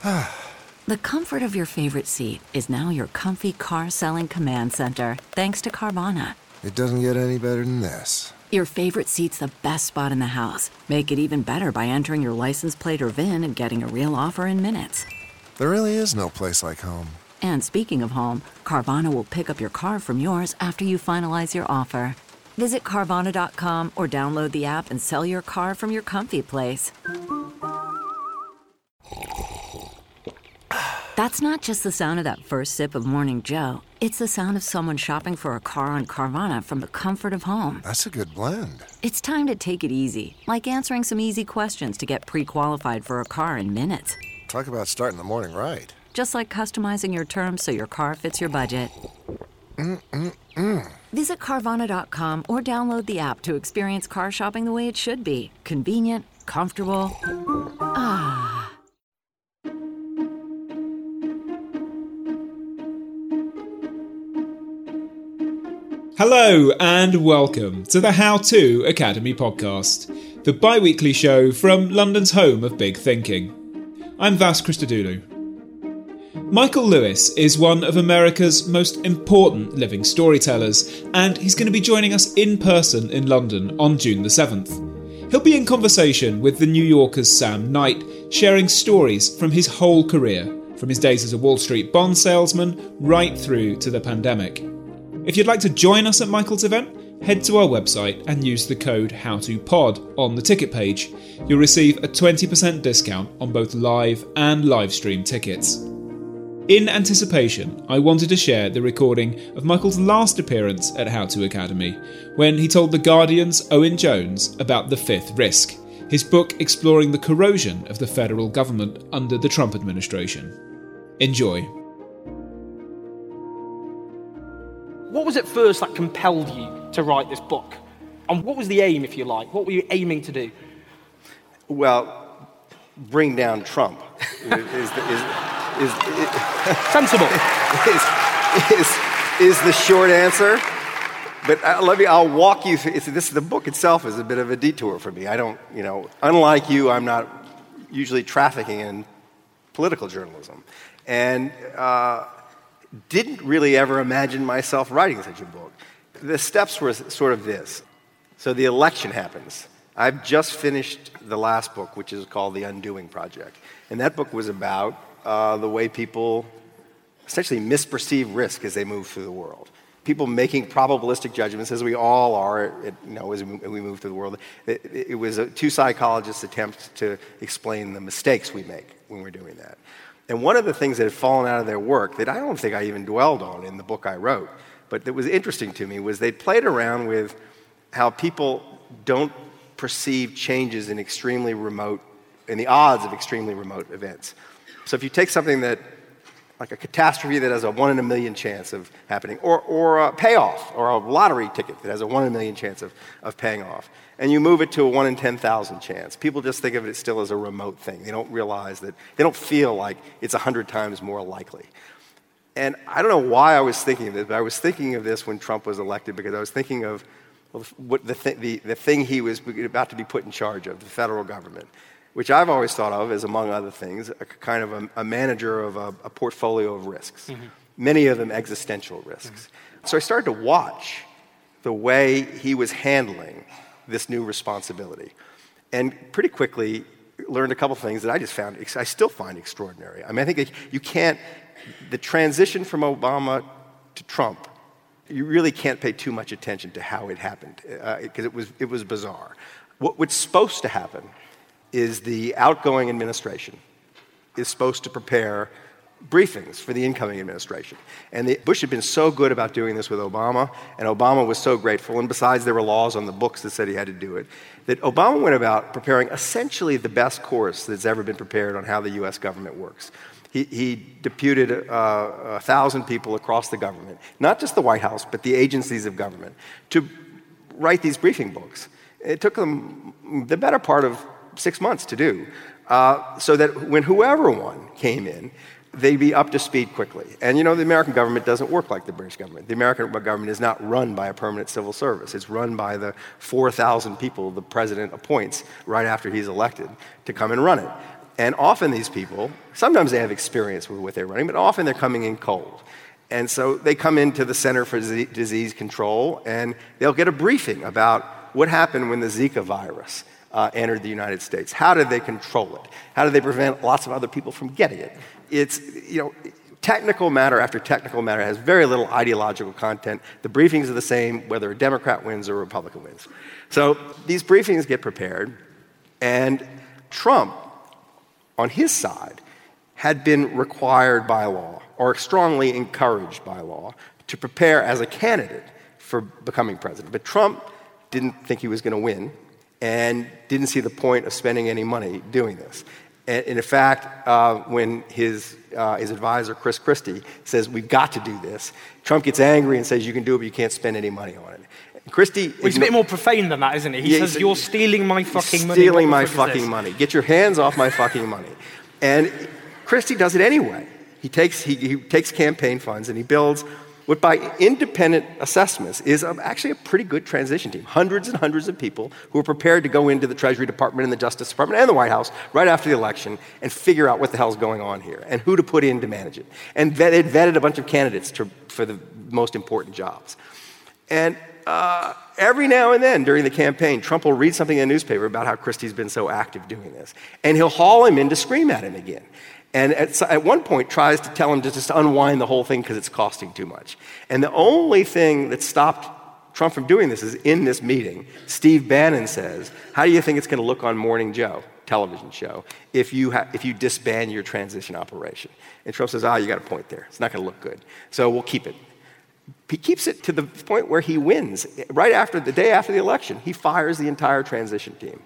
The comfort of your favorite seat is now your comfy car-selling command center, thanks to Carvana. It doesn't get any better than this. Your favorite seat's the best spot in the house. Make it even better by entering your license plate or VIN and getting a real offer in minutes. There really is no place like home. And speaking of home, Carvana will pick up your car from yours after you finalize your offer. Visit Carvana.com or download the app and sell your car from your comfy place. That's not just the sound of that first sip of Morning Joe. It's the sound of someone shopping for a car on Carvana from the comfort of home. That's a good blend. It's time to take it easy, like answering some easy questions to get pre-qualified for a car in minutes. Talk about starting the morning right. Just like customizing your terms so your car fits your budget. Visit Carvana.com or download the app to experience car shopping the way it should be. Convenient, comfortable. Hello and welcome to the How To Academy podcast, the bi-weekly show from London's home of big thinking. I'm Vas Christodoulou. Michael Lewis is one of America's most important living storytellers, and he's going to be joining us in person in London on June the 7th. He'll be in conversation with the New Yorker's Sam Knight, sharing stories from his whole career, from his days as a Wall Street bond salesman right through to the pandemic. If you'd like to join us at Michael's event, head to our website and use the code HowToPod on the ticket page. You'll receive a 20% discount on both live and live stream tickets. In anticipation, I wanted to share the recording of Michael's last appearance at How To Academy, when he told The Guardian's Owen Jones about The Fifth Risk, his book exploring the corrosion of the federal government under the Trump administration. Enjoy. What was it first that compelled you to write this book? And what was the aim, if you like? What were you aiming to do? Well, bring down Trump sensible. is the short answer. But I'll walk you through. The book itself is a bit of a detour for me. I don't, unlike you, I'm not usually trafficking in political journalism. And didn't really ever imagine myself writing such a book. The steps were sort of this. So the election happens. I've just finished the last book, which is called The Undoing Project. And that book was about the way people essentially misperceive risk as they move through the world. People making probabilistic judgments, as we all are, as we move through the world. It was two psychologists' attempt to explain the mistakes we make when we're doing that. And one of the things that had fallen out of their work that I don't think I even dwelled on in the book I wrote, but that was interesting to me, was they played around with how people don't perceive changes in the odds of extremely remote events. So if you take something that, like a catastrophe that has a 1 in a million chance of happening, or a payoff, or a lottery ticket that has a 1 in a million chance of paying off, and you move it to a 1 in 10,000 chance, people just think of it still as a remote thing. They don't realize that, they don't feel like it's 100 times more likely. And I don't know why I was thinking of this, but I was thinking of this when Trump was elected, because I was thinking of what the thing he was about to be put in charge of, the federal government, which I've always thought of as, among other things, a kind of a manager of a portfolio of risks, many of them existential risks. So I started to watch the way he was handling this new responsibility, and pretty quickly learned a couple things that I still find extraordinary. I mean, I think the transition from Obama to Trump, you really can't pay too much attention to how it happened, because it was bizarre. What's supposed to happen is the outgoing administration is supposed to prepare briefings for the incoming administration. And Bush had been so good about doing this with Obama, and Obama was so grateful, and besides there were laws on the books that said he had to do it, that Obama went about preparing essentially the best course that's ever been prepared on how the U.S. government works. He deputed 1,000 people across the government, not just the White House, but the agencies of government, to write these briefing books. It took them the better part of 6 months to do, so that when whoever one came in, they'd be up to speed quickly. And the American government doesn't work like the British government. The American government is not run by a permanent civil service. It's run by the 4,000 people the president appoints right after he's elected to come and run it. And often these people, sometimes they have experience with what they're running, but often they're coming in cold. And so they come into the Center for Disease Control, and they'll get a briefing about what happened when the Zika virus entered the United States. How did they control it? How did they prevent lots of other people from getting it? It's, technical matter after technical matter has very little ideological content. The briefings are the same whether a Democrat wins or a Republican wins. So these briefings get prepared, and Trump, on his side, had been required by law, or strongly encouraged by law, to prepare as a candidate for becoming president. But Trump didn't think he was going to win, and didn't see the point of spending any money doing this. And in fact, when his advisor, Chris Christie, says, we've got to do this, Trump gets angry and says, you can do it, but you can't spend any money on it. Christie... Well, he's a bit more profane than that, isn't he? He says, you're stealing my fucking money. Stealing my fucking money. Get your hands off my fucking money. And Christie does it anyway. He takes campaign funds and he builds what by independent assessments is actually a pretty good transition team. Hundreds and hundreds of people who are prepared to go into the Treasury Department and the Justice Department and the White House right after the election and figure out what the hell's going on here and who to put in to manage it. And vetted a bunch of candidates for the most important jobs. And every now and then during the campaign, Trump will read something in the newspaper about how Christie's been so active doing this. And he'll haul him in to scream at him again. And at one point tries to tell him to just unwind the whole thing because it's costing too much. And the only thing that stopped Trump from doing this is in this meeting, Steve Bannon says, how do you think it's going to look on Morning Joe, television show, if you disband your transition operation? And Trump says, you got a point there. It's not going to look good. So we'll keep it. He keeps it to the point where he wins. Right after the day after the election, he fires the entire transition team.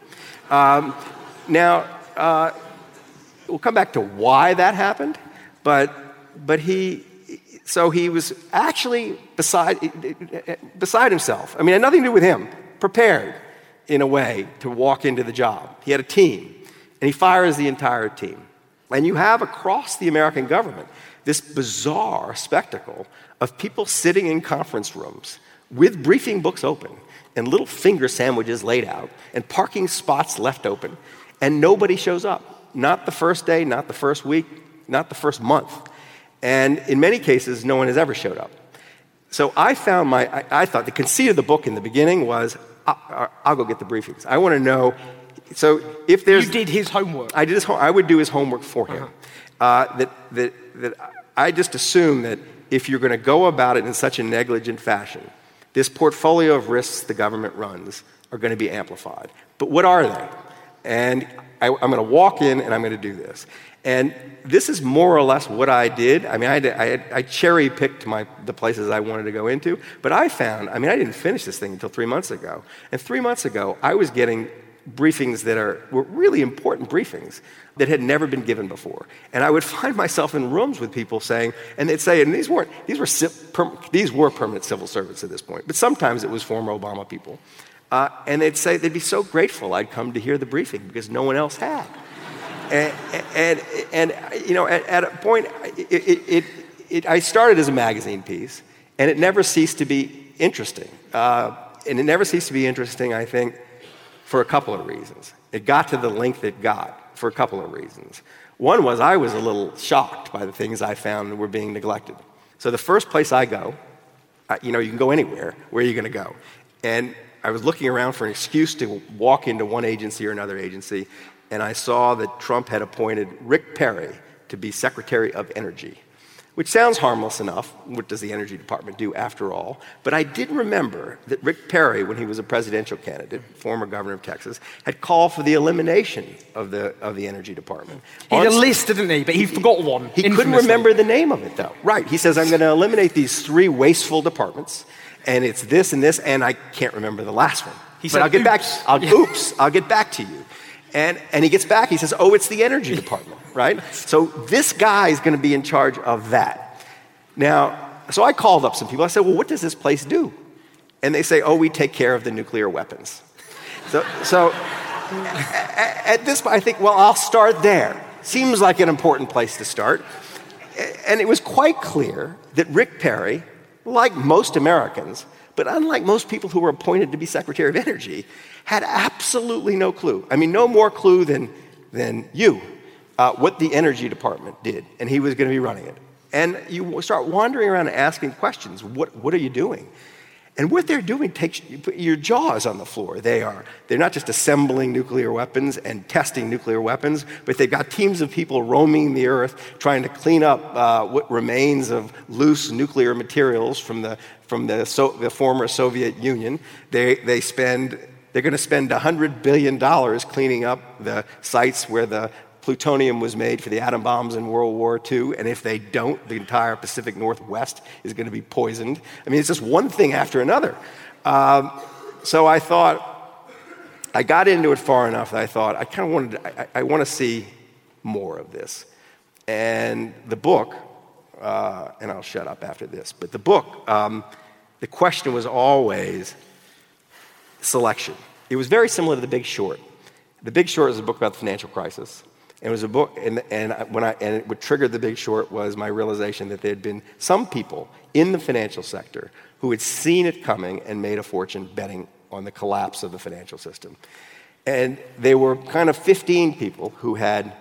We'll come back to why that happened, but he was actually beside himself. I mean, it had nothing to do with him. Prepared in a way to walk into the job. He had a team, and he fires the entire team. And you have across the American government this bizarre spectacle of people sitting in conference rooms with briefing books open and little finger sandwiches laid out and parking spots left open, and nobody shows up. Not the first day, not the first week, not the first month. And in many cases, no one has ever showed up. So I thought the conceit of the book in the beginning was, I'll go get the briefings. I want to know, so if there's... You did his homework. I did his homework. I would do his homework for him. That I just assume that if you're going to go about it in such a negligent fashion, this portfolio of risks the government runs are going to be amplified. But what are they? And I'm going to walk in and I'm going to do this. And this is more or less what I did. I mean, I cherry-picked the places I wanted to go into, but I didn't finish this thing until 3 months ago. And 3 months ago, I was getting briefings that were really important briefings that had never been given before. And I would find myself in rooms with people saying, and they'd say, and these were permanent civil servants at this point, but sometimes it was former Obama people. And they'd say they'd be so grateful I'd come to hear the briefing because no one else had. And at a point, I started as a magazine piece, and it never ceased to be interesting. And it never ceased to be interesting, I think, for a couple of reasons. It got to the length it got for a couple of reasons. One was I was a little shocked by the things I found were being neglected. So the first place I go, you can go anywhere. Where are you going to go? And I was looking around for an excuse to walk into one agency or another agency, and I saw that Trump had appointed Rick Perry to be Secretary of Energy, which sounds harmless enough. What does the Energy Department do after all? But I did remember that Rick Perry, when he was a presidential candidate, former governor of Texas, had called for the elimination of the Energy Department. He had a list, didn't he? But he forgot one. He couldn't remember the name of it, though. Right. He says, I'm going to eliminate these 3 wasteful departments, and it's this and this, and I can't remember the last one. He said, I'll get back. I'll get back to you. And he gets back, he says, it's the Energy Department, right? So this guy is going to be in charge of that. Now, so I called up some people. I said, well, what does this place do? And they say, we take care of the nuclear weapons. So at this point, I think, I'll start there. Seems like an important place to start. And it was quite clear that Rick Perry, like most Americans, but unlike most people who were appointed to be Secretary of Energy, had absolutely no clue. I mean, no more clue than you what the Energy Department did, and he was going to be running it. And you start wandering around and asking questions. What are you doing? And what they're doing takes your jaws on the floor. They're not just assembling nuclear weapons and testing nuclear weapons, but they've got teams of people roaming the earth trying to clean up what remains of loose nuclear materials from the former Soviet Union. They're going to spend $100 billion cleaning up the sites where the plutonium was made for the atom bombs in World War II, and if they don't, the entire Pacific Northwest is going to be poisoned. I mean, it's just one thing after another. So I thought, I got into it far enough that I thought, I want to see more of this. And the book, and I'll shut up after this, but the book, the question was always selection. It was very similar to The Big Short. The Big Short is a book about the financial crisis. It was a book, and what triggered The Big Short was my realization that there had been some people in the financial sector who had seen it coming and made a fortune betting on the collapse of the financial system. And they were kind of 15 people who had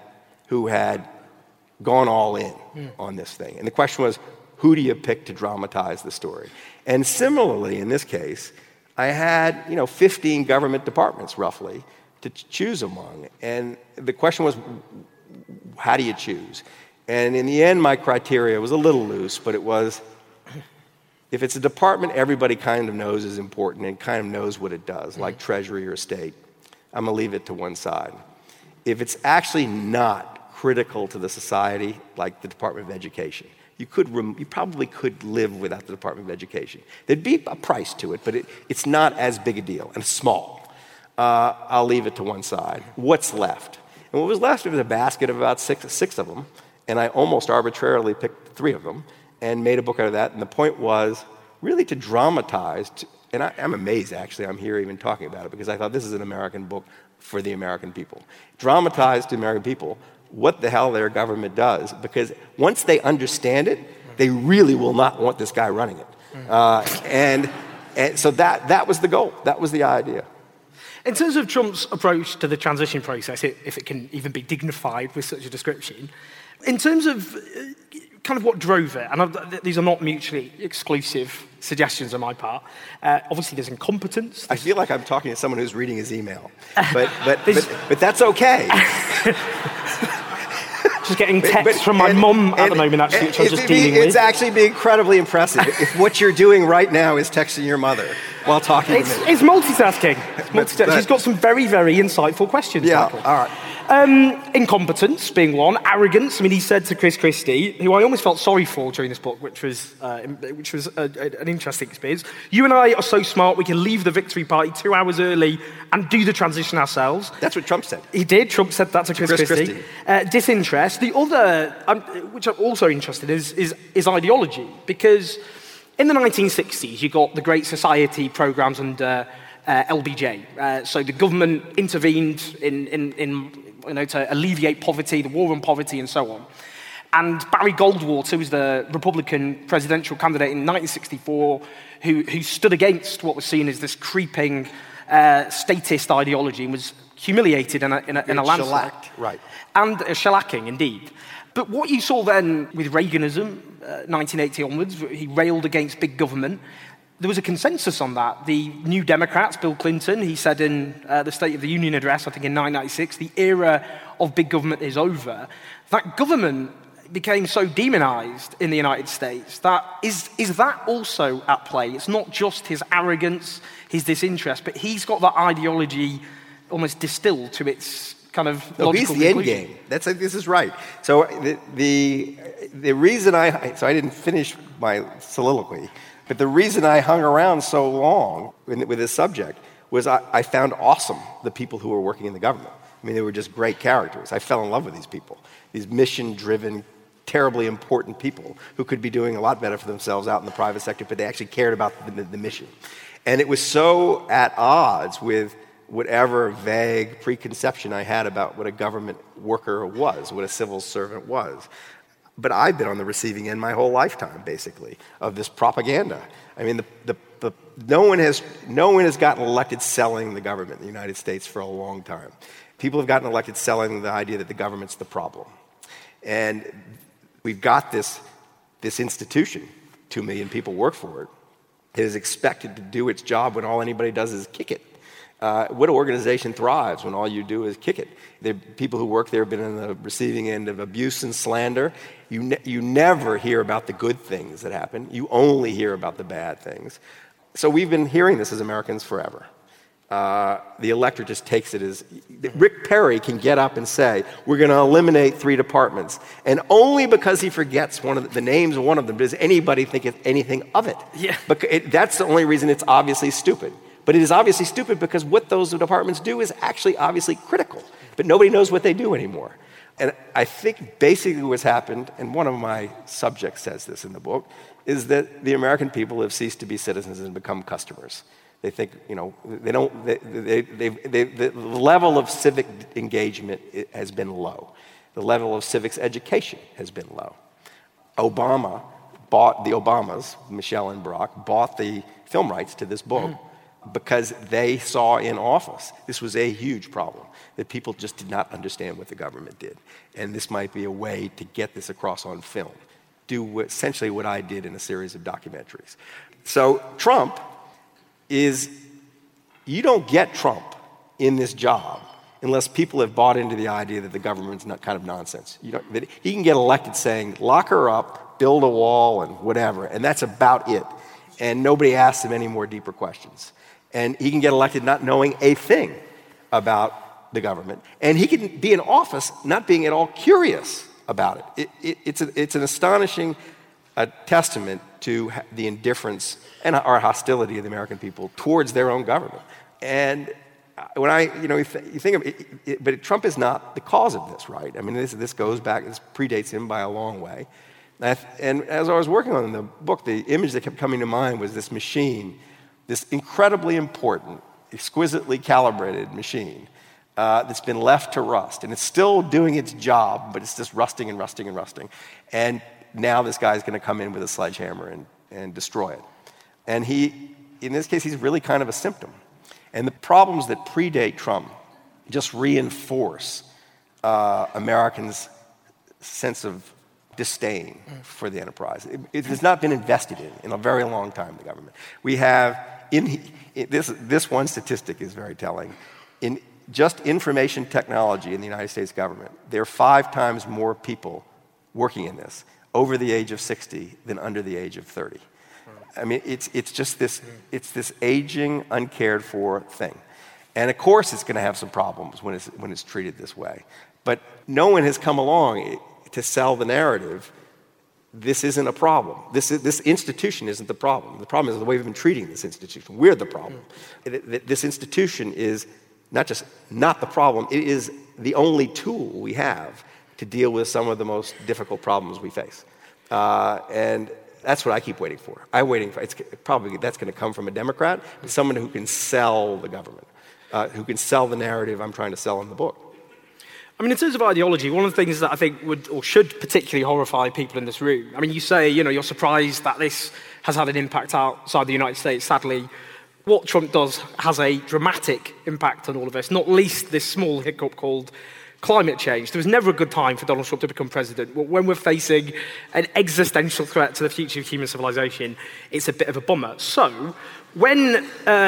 gone all in on this thing. And the question was, who do you pick to dramatize the story? And similarly, in this case, I had 15 government departments, roughly, to choose among. And the question was, how do you choose? And in the end, my criteria was a little loose, but it was, if it's a department everybody kind of knows is important and kind of knows what it does, like Treasury or State, I'm going to leave it to one side. If it's actually not critical to the society, like the Department of Education, you probably could live without the Department of Education. There'd be a price to it, but it's not as big a deal, and it's small. I'll leave it to one side. What's left? And what was left was a basket of about six of them, and I almost arbitrarily picked 3 of them and made a book out of that. And the point was really to dramatize, and I'm amazed, actually, I'm here even talking about it, because I thought this is an American book for the American people. Dramatize to the American people what the hell their government does, because once they understand it, they really will not want this guy running it. And so that was the goal. That was the idea. In terms of Trump's approach to the transition process, if it can even be dignified with such a description, in terms of kind of what drove it, and these are not mutually exclusive suggestions on my part, obviously there's incompetence. I feel like I'm talking to someone who's reading his email, but that's okay. Just getting texts from my mum at the moment, actually, which I'm just dealing with. It's actually incredibly impressive if what you're doing right now is texting your mother while talking to me. It's multitasking. She's got some very, very insightful questions. Yeah, Michael. all right. Incompetence being one, arrogance. I mean, he said to Chris Christie, who I almost felt sorry for during this book, which was an interesting experience. You and I are so smart, we can leave the victory party 2 hours early and do the transition ourselves. That's what Trump said. He did. Trump said that to Chris Christie. Disinterest. The other, which I'm also interested in, is ideology, because in the 1960s, you got the Great Society programs under LBJ. So the government intervened to alleviate poverty, the war on poverty, and so on. And Barry Goldwater, who was the Republican presidential candidate in 1964, who stood against what was seen as this creeping statist ideology and was humiliated in a landslide. Shellacked, right. And shellacking, indeed. But what you saw then with Reaganism, 1980 onwards, he railed against big government. There was a consensus on that. The New Democrats, Bill Clinton, he said in the State of the Union address, I think in 1996, the era of big government is over. That government became so demonized in the United States. Is that also at play? It's not just his arrogance, his disinterest, but he's got that ideology almost distilled to its kind of logical he's the conclusion. end game. This is right. So the reason I didn't finish my soliloquy, but the reason I hung around so long with this subject was I found awesome the people who were working in the government. I mean, they were just great characters. I fell in love with these people, these mission-driven, terribly important people who could be doing a lot better for themselves out in the private sector, but they actually cared about the mission. And it was so at odds with whatever vague preconception I had about what a government worker was, what a civil servant was. But I've been on the receiving end my whole lifetime, basically, of this propaganda. I mean, no one has gotten elected selling the government in the United States for a long time. People have gotten elected selling the idea that the government's the problem. And we've got this institution, 2 million people work for it, that is expected to do its job when all anybody does is kick it. What organization thrives when all you do is kick it? The people who work there have been on the receiving end of abuse and slander. You never hear about the good things that happen. You only hear about the bad things. So we've been hearing this as Americans forever. The electorate just takes it as... Rick Perry can get up and say, we're going to eliminate 3 departments. And only because he forgets the names of one of them does anybody think anything of it. Yeah. That's the only reason it's obviously stupid. But it is obviously stupid because what those departments do is actually obviously critical. But nobody knows what they do anymore. And I think basically what's happened, and one of my subjects says this in the book, is that the American people have ceased to be citizens and become customers. They think, the level of civic engagement has been low. The level of civics education has been low. The Obamas, Michelle and Barack, bought the film rights to this book because they saw in office this was a huge problem, that people just did not understand what the government did. And this might be a way to get this across on film. Do essentially what I did in a series of documentaries. So Trump you don't get Trump in this job unless people have bought into the idea that the government's not kind of nonsense. That he can get elected saying, lock her up, build a wall, and whatever, and that's about it. And nobody asks him any more deeper questions. And he can get elected not knowing a thing about the government. And he can be in office not being at all curious about it. It's an astonishing testament to the indifference and our hostility of the American people towards their own government. And when you think of it, but Trump is not the cause of this, right? I mean, this goes back, this predates him by a long way. And as I was working on the book, the image that kept coming to mind was this machine, this incredibly important, exquisitely calibrated machine that's been left to rust. And it's still doing its job, but it's just rusting and rusting and rusting. And now this guy's going to come in with a sledgehammer and destroy it. And in this case, he's really kind of a symptom. And the problems that predate Trump just reinforce Americans' sense of disdain for the enterprise. It has not been invested in a very long time, the government. We have, this one statistic is very telling. In just information technology in the United States government, there are 5 times more people working in this over the age of 60 than under the age of 30. I mean, it's just this aging, uncared for thing. And of course it's going to have some problems when it's treated this way. But no one has come along to sell the narrative, this isn't a problem. This institution isn't the problem. The problem is the way we've been treating this institution. We're the problem. This institution is not just not the problem, it is the only tool we have to deal with some of the most difficult problems we face. And that's what I keep waiting for. It's probably that's going to come from a Democrat, but someone who can sell the government, who can sell the narrative I'm trying to sell in the book. I mean, in terms of ideology, one of the things that I think would or should particularly horrify people in this room, I mean, you say, you're surprised that this has had an impact outside the United States. Sadly, what Trump does has a dramatic impact on all of us, not least this small hiccup called climate change. There was never a good time for Donald Trump to become president. When we're facing an existential threat to the future of human civilization, it's a bit of a bummer. So, when,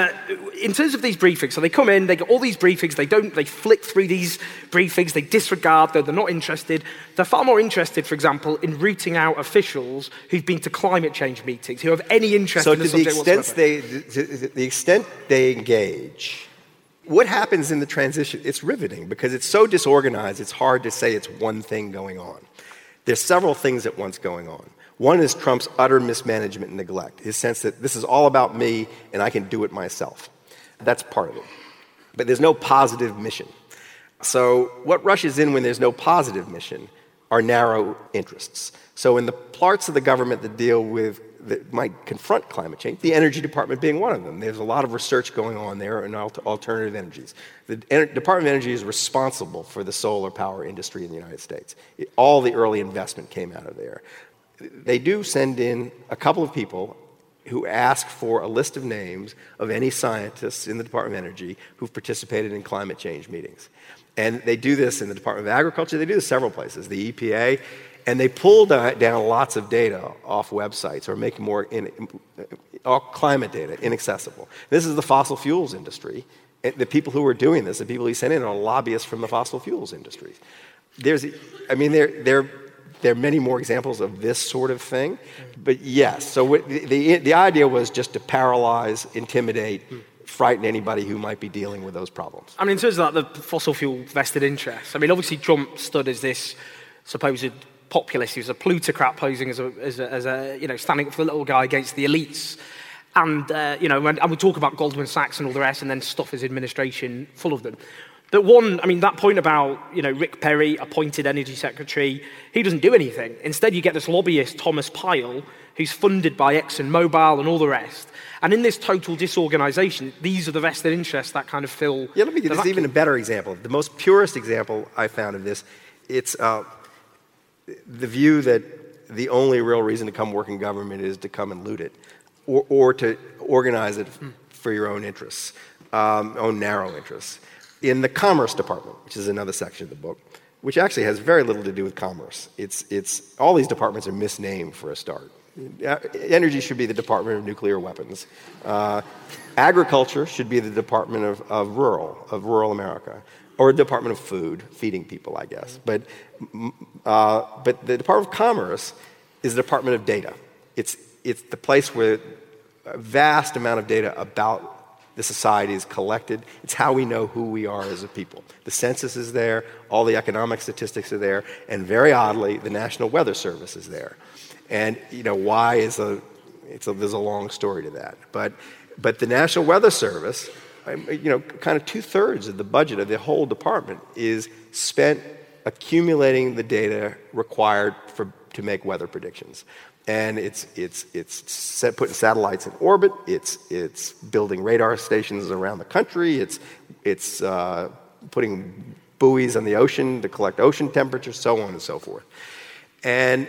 in terms of these briefings, so they come in, they get all these briefings, they flick through these briefings, they disregard them, they're not interested. They're far more interested, for example, in rooting out officials who've been to climate change meetings, who have any interest in the subject whatsoever. So to the extent they engage, what happens in the transition, it's riveting because it's so disorganized, it's hard to say it's one thing going on. There's several things at once going on. One is Trump's utter mismanagement and neglect, his sense that this is all about me and I can do it myself. That's part of it. But there's no positive mission. So what rushes in when there's no positive mission are narrow interests. So in the parts of the government that might confront climate change, the Energy Department being one of them. There's a lot of research going on there in alternative energies. The Department of Energy is responsible for the solar power industry in the United States. All the early investment came out of there. They do send in a couple of people who ask for a list of names of any scientists in the Department of Energy who've participated in climate change meetings. And they do this in the Department of Agriculture. They do this several places, the EPA. And they pull down lots of data off websites or make more all climate data inaccessible. This is the fossil fuels industry. The people who are doing this, the people he sent in, are lobbyists from the fossil fuels industries. There are many more examples of this sort of thing. But yes, so the idea was just to paralyze, intimidate, frighten anybody who might be dealing with those problems. I mean, in terms of that, the fossil fuel vested interest, I mean, obviously Trump stood as this supposed populist. He was a plutocrat posing as a standing up for the little guy against the elites. And, and we talk about Goldman Sachs and all the rest, and then stuff his administration full of them. But that point about, Rick Perry, appointed energy secretary, he doesn't do anything. Instead, you get this lobbyist, Thomas Pyle, who's funded by ExxonMobil and all the rest. And in this total disorganization, these are the vested interests that kind of fill. Yeah, let me give this even a better example. The most purest example I found of this, it's the view that the only real reason to come work in government is to come and loot it, or to organize it for your own interests, own narrow interess. In the Commerce Department, which is another section of the book, which actually has very little to do with commerce. It's all these departments are misnamed for a start. Energy should be the Department of Nuclear Weapons. Agriculture should be the Department of Rural America, or Department of Food, feeding people, I guess. But the Department of Commerce is the Department of Data. It's the place where a vast amount of data about the society is collected. It's how we know who we are as a people. The census is there, all the economic statistics are there, and very oddly, the National Weather Service is there. And why is there's a long story to that. But the National Weather Service, kind of 2/3 of the budget of the whole department is spent accumulating the data required to make weather predictions. And it's putting satellites in orbit. It's building radar stations around the country. It's putting buoys on the ocean to collect ocean temperature, so on and so forth. And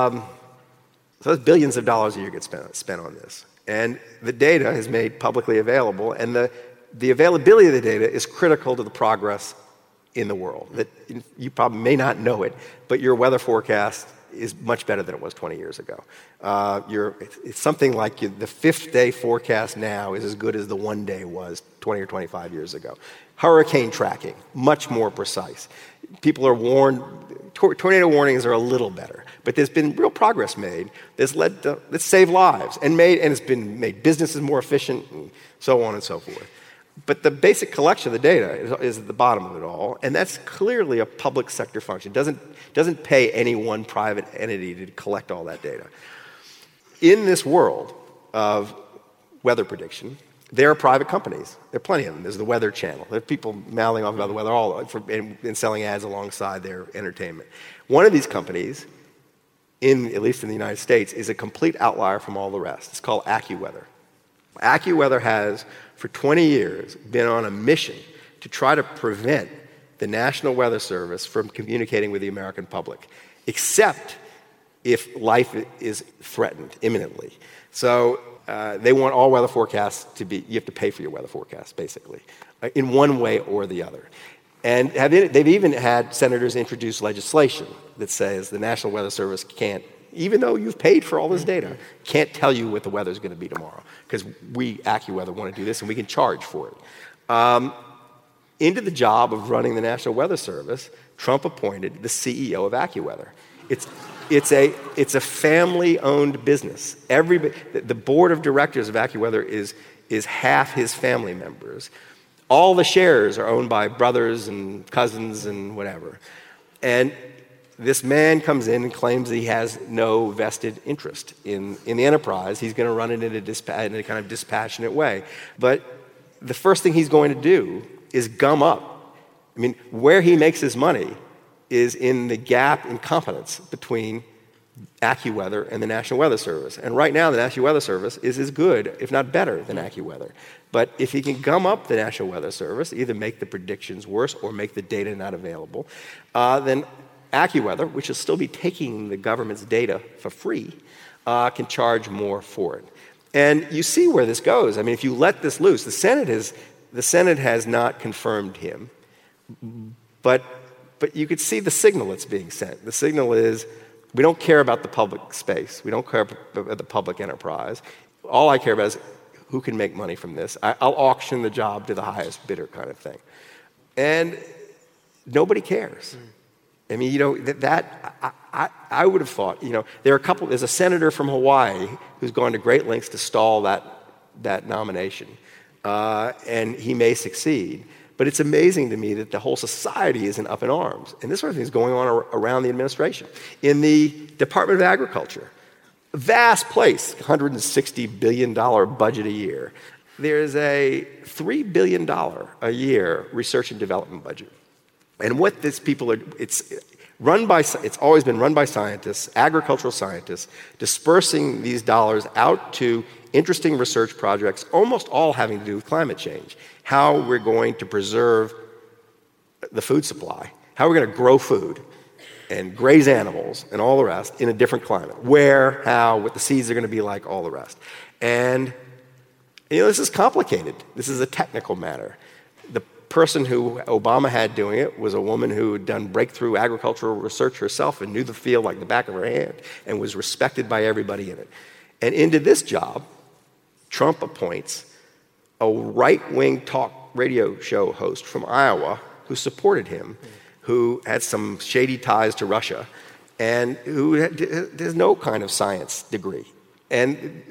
so that's billions of dollars a year get spent on this. And the data is made publicly available, and the availability of the data is critical to the progress in the world. That you probably may not know it, but your weather forecast is much better than it was 20 years ago. It's something like the 5th-day forecast now is as good as the 1 day was 20 or 25 years ago. Hurricane tracking, much more precise. People are warned, tornado warnings are a little better, but there's been real progress made that's saved lives and it's been made businesses more efficient and so on and so forth. But the basic collection of the data is at the bottom of it all, and that's clearly a public sector function. It doesn't pay any one private entity to collect all that data. In this world of weather prediction, there are private companies. There are plenty of them. There's the Weather Channel. There are people mouthing off about the weather and selling ads alongside their entertainment. One of these companies, at least in the United States, is a complete outlier from all the rest. It's called AccuWeather. AccuWeather has, for 20 years, been on a mission to try to prevent the National Weather Service from communicating with the American public, except if life is threatened imminently. So they want all weather forecasts you have to pay for your weather forecast, basically, in one way or the other. And they've even had senators introduce legislation that says the National Weather Service can't, even though you've paid for all this data, can't tell you what the weather's going to be tomorrow, because we, AccuWeather, want to do this, and we can charge for it. Into the job of running the National Weather Service, Trump appointed the CEO of AccuWeather. It's a family-owned business. The board of directors of AccuWeather is half his family members. All the shares are owned by brothers and cousins and whatever. And this man comes in and claims that he has no vested interest in the enterprise. He's going to run it in a kind of dispassionate way. But the first thing he's going to do is gum up. I mean, where he makes his money is in the gap in competence between AccuWeather and the National Weather Service. And right now, the National Weather Service is as good, if not better, than AccuWeather. But if he can gum up the National Weather Service, either make the predictions worse or make the data not available, then AccuWeather, which will still be taking the government's data for free, can charge more for it. And you see where this goes. I mean, if you let this loose, the Senate has not confirmed him, But you could see the signal that's being sent. The signal is, we don't care about the public space. We don't care about the public enterprise. All I care about is who can make money from this. I'll auction the job to the highest bidder kind of thing. And nobody cares. I mean, I would have thought, there's a senator from Hawaii who's gone to great lengths to stall that nomination. And he may succeed. But it's amazing to me that the whole society isn't up in arms. And this sort of thing is going on around the administration. In the Department of Agriculture, a vast place, $160 billion budget a year. There's a $3 billion a year research and development budget. And what these people are, it's always been run by scientists, agricultural scientists, dispersing these dollars out to interesting research projects, almost all having to do with climate change. How we're going to preserve the food supply, how we're going to grow food and graze animals and all the rest in a different climate. Where, how, what the seeds are going to be like, all the rest. And, this is complicated. This is a technical matter. The person who Obama had doing it was a woman who had done breakthrough agricultural research herself and knew the field like the back of her hand and was respected by everybody in it. And into this job, Trump appoints a right-wing talk radio show host from Iowa who supported him, who had some shady ties to Russia, and who has no kind of science degree. And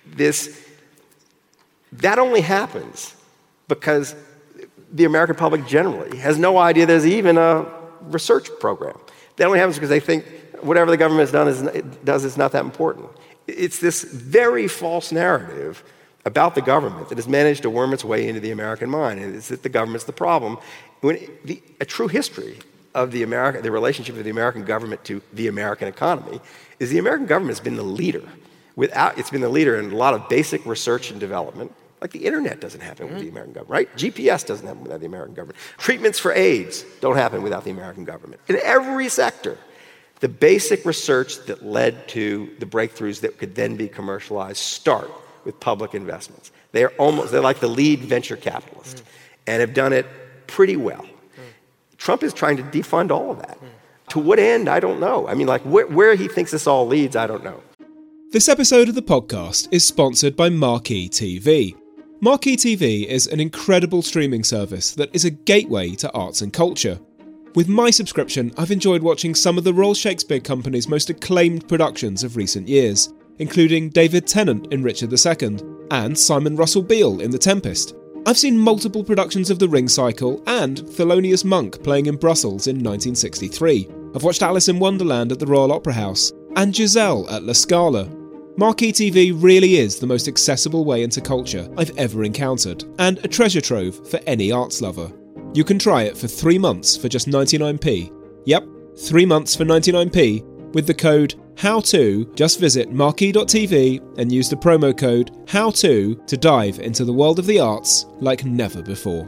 that only happens because the American public generally has no idea there's even a research program. That only happens because they think whatever the government does is not that important. It's this very false narrative about the government that has managed to worm its way into the American mind, and it's that the government's the problem. A true history of the relationship of the American government to the American economy is the American government has been the leader. It's been the leader in a lot of basic research and development. Like the internet doesn't happen with the American government, right? GPS doesn't happen without the American government. Treatments for AIDS don't happen without the American government. In every sector, the basic research that led to the breakthroughs that could then be commercialized start with public investments. They're like the lead venture capitalist and have done it pretty well. Trump is trying to defund all of that. To what end, I don't know. I mean, like where he thinks this all leads, I don't know. This episode of the podcast is sponsored by Marquee TV. Marquee TV is an incredible streaming service that is a gateway to arts and culture. With my subscription, I've enjoyed watching some of the Royal Shakespeare Company's most acclaimed productions of recent years, including David Tennant in Richard II and Simon Russell Beale in The Tempest. I've seen multiple productions of The Ring Cycle and Thelonious Monk playing in Brussels in 1963. I've watched Alice in Wonderland at the Royal Opera House and Giselle at La Scala. Marquee TV really is the most accessible way into culture I've ever encountered, and a treasure trove for any arts lover. You can try it for 3 months for just 99p. Yep, 3 months for 99p with the code HOWTO. Just visit marquee.tv and use the promo code HOWTO to dive into the world of the arts like never before.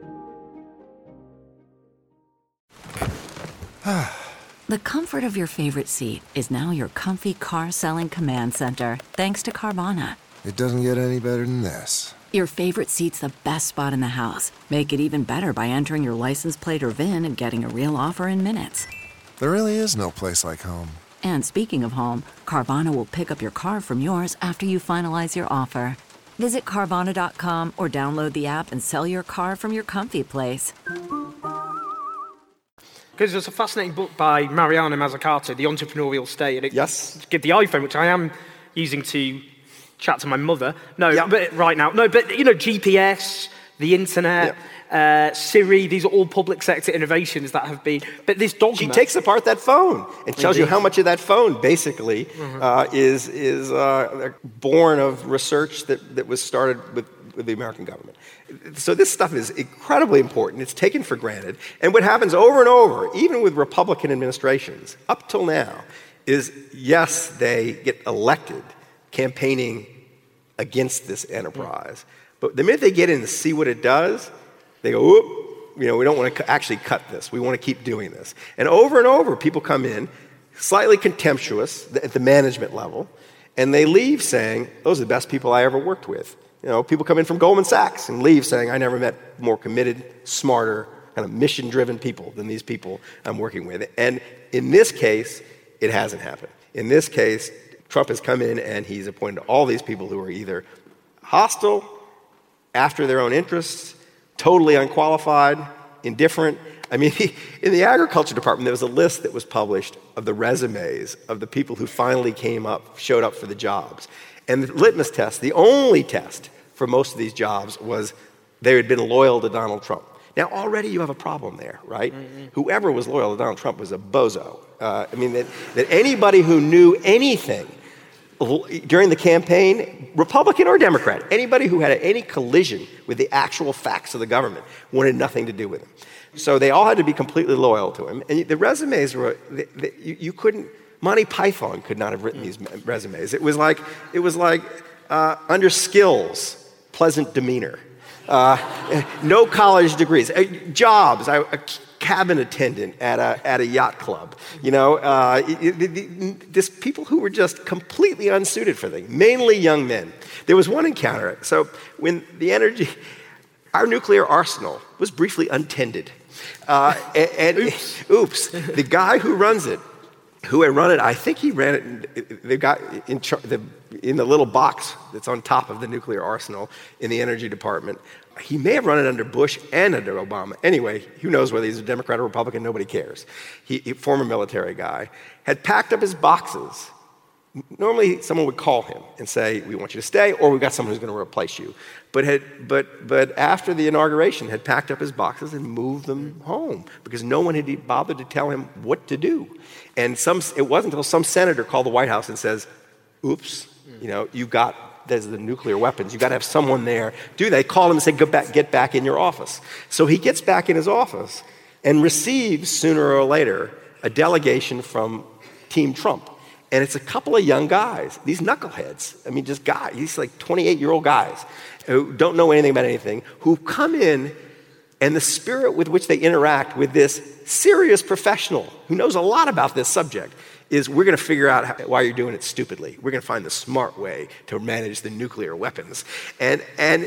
The comfort of your favorite seat is now your comfy car selling command center, thanks to Carvana. It doesn't get any better than this. Your favorite seat's the best spot in the house. Make it even better by entering your license plate or VIN and getting a real offer in minutes. There really is no place like home. And speaking of home, Carvana will pick up your car from yours after you finalize your offer. Visit Carvana.com or download the app and sell your car from your comfy place. Because there's a fascinating book by Mariana Mazzucato, The Entrepreneurial State. And Yes. Get the iPhone, which I am using to chat to my mother. Yeah. But right now. No, but, GPS, the internet, Siri, these are all public sector innovations that have been... But this dogma... She takes apart that phone and tells you how much of that phone, basically, is born of research that was started with the American government. So this stuff is incredibly important. It's taken for granted. And what happens over and over, even with Republican administrations, up till now, is, yes, they get elected campaigning against this enterprise. But the minute they get in to see what it does, they go, whoop, we don't want to actually cut this. We want to keep doing this. And over, people come in, slightly contemptuous at the management level, and they leave saying, those are the best people I ever worked with. People come in from Goldman Sachs and leave saying, I never met more committed, smarter, kind of mission-driven people than these people I'm working with. And in this case, it hasn't happened. In this case, Trump has come in and he's appointed all these people who are either hostile, after their own interests, totally unqualified, indifferent. I mean, in the agriculture department, there was a list that was published of the resumes of the people who finally showed up for the jobs. And the litmus test, the only test for most of these jobs, was they had been loyal to Donald Trump. Now, already you have a problem there, right? Mm-hmm. Whoever was loyal to Donald Trump was a bozo. I mean, that anybody who knew anything during the campaign, Republican or Democrat, anybody who had any collision with the actual facts of the government wanted nothing to do with him. So they all had to be completely loyal to him. And the resumes were, you couldn't, Monty Python could not have written these resumes. It was like under skills, pleasant demeanor. No college degrees. Jobs, a cabin attendant at a yacht club. You know, this people who were just completely unsuited for things, mainly young men. There was one encounter. So when our nuclear arsenal was briefly untended. Oops. The guy who runs it, who had run it, I think he ran it, they got in the little box that's on top of the nuclear arsenal in the energy department. He may have run it under Bush and under Obama. Anyway, who knows whether he's a Democrat or Republican, nobody cares. He former military guy, had packed up his boxes. Normally, someone would call him and say, we want you to stay, or we've got someone who's going to replace you. But after the inauguration, had packed up his boxes and moved them home because no one had bothered to tell him what to do. And it wasn't until some senator called the White House and says, oops, you know, there's the nuclear weapons. You've got to have someone there. They call him and say, get back in your office. So he gets back in his office and receives, sooner or later, a delegation from Team Trump. And it's a couple of young guys, these knuckleheads. I mean, just guys, these like 28-year-old guys who don't know anything about anything, who come in, and the spirit with which they interact with this serious professional who knows a lot about this subject is, we're going to figure out why you're doing it stupidly. We're going to find the smart way to manage the nuclear weapons. And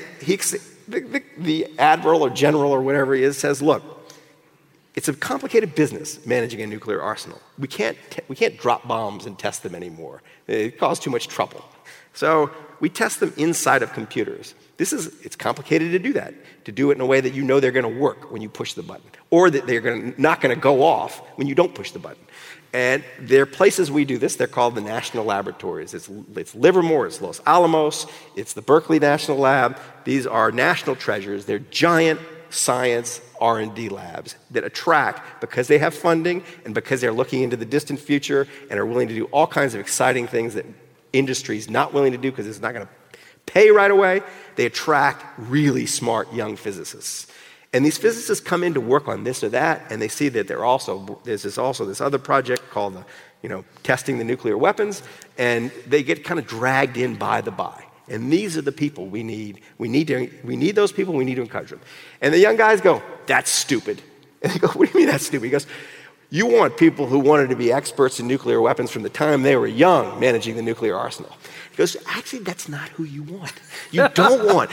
the admiral or general or whatever he is says, look, it's a complicated business managing a nuclear arsenal. We can't drop bombs and test them anymore. It causes too much trouble. So we test them inside of computers. It's complicated to do that, to do it in a way that you know they're going to work when you push the button, or that they're not going to go off when you don't push the button. And there are places we do this. They're called the national laboratories. It's Livermore, it's Los Alamos, it's the Berkeley National Lab. These are national treasures. They're giant science R&D labs that attract because they have funding and because they're looking into the distant future and are willing to do all kinds of exciting things that industry's not willing to do because it's not going to pay right away. They attract really smart young physicists. And these physicists come in to work on this or that, and they see that there's also this other project called testing the nuclear weapons, and they get kind of dragged in by the by. And these are the people we need. We need those people. We need to encourage them. And the young guys go, that's stupid. And they go, what do you mean that's stupid? He goes, you want people who wanted to be experts in nuclear weapons from the time they were young managing the nuclear arsenal. He goes, actually, that's not who you want. You don't want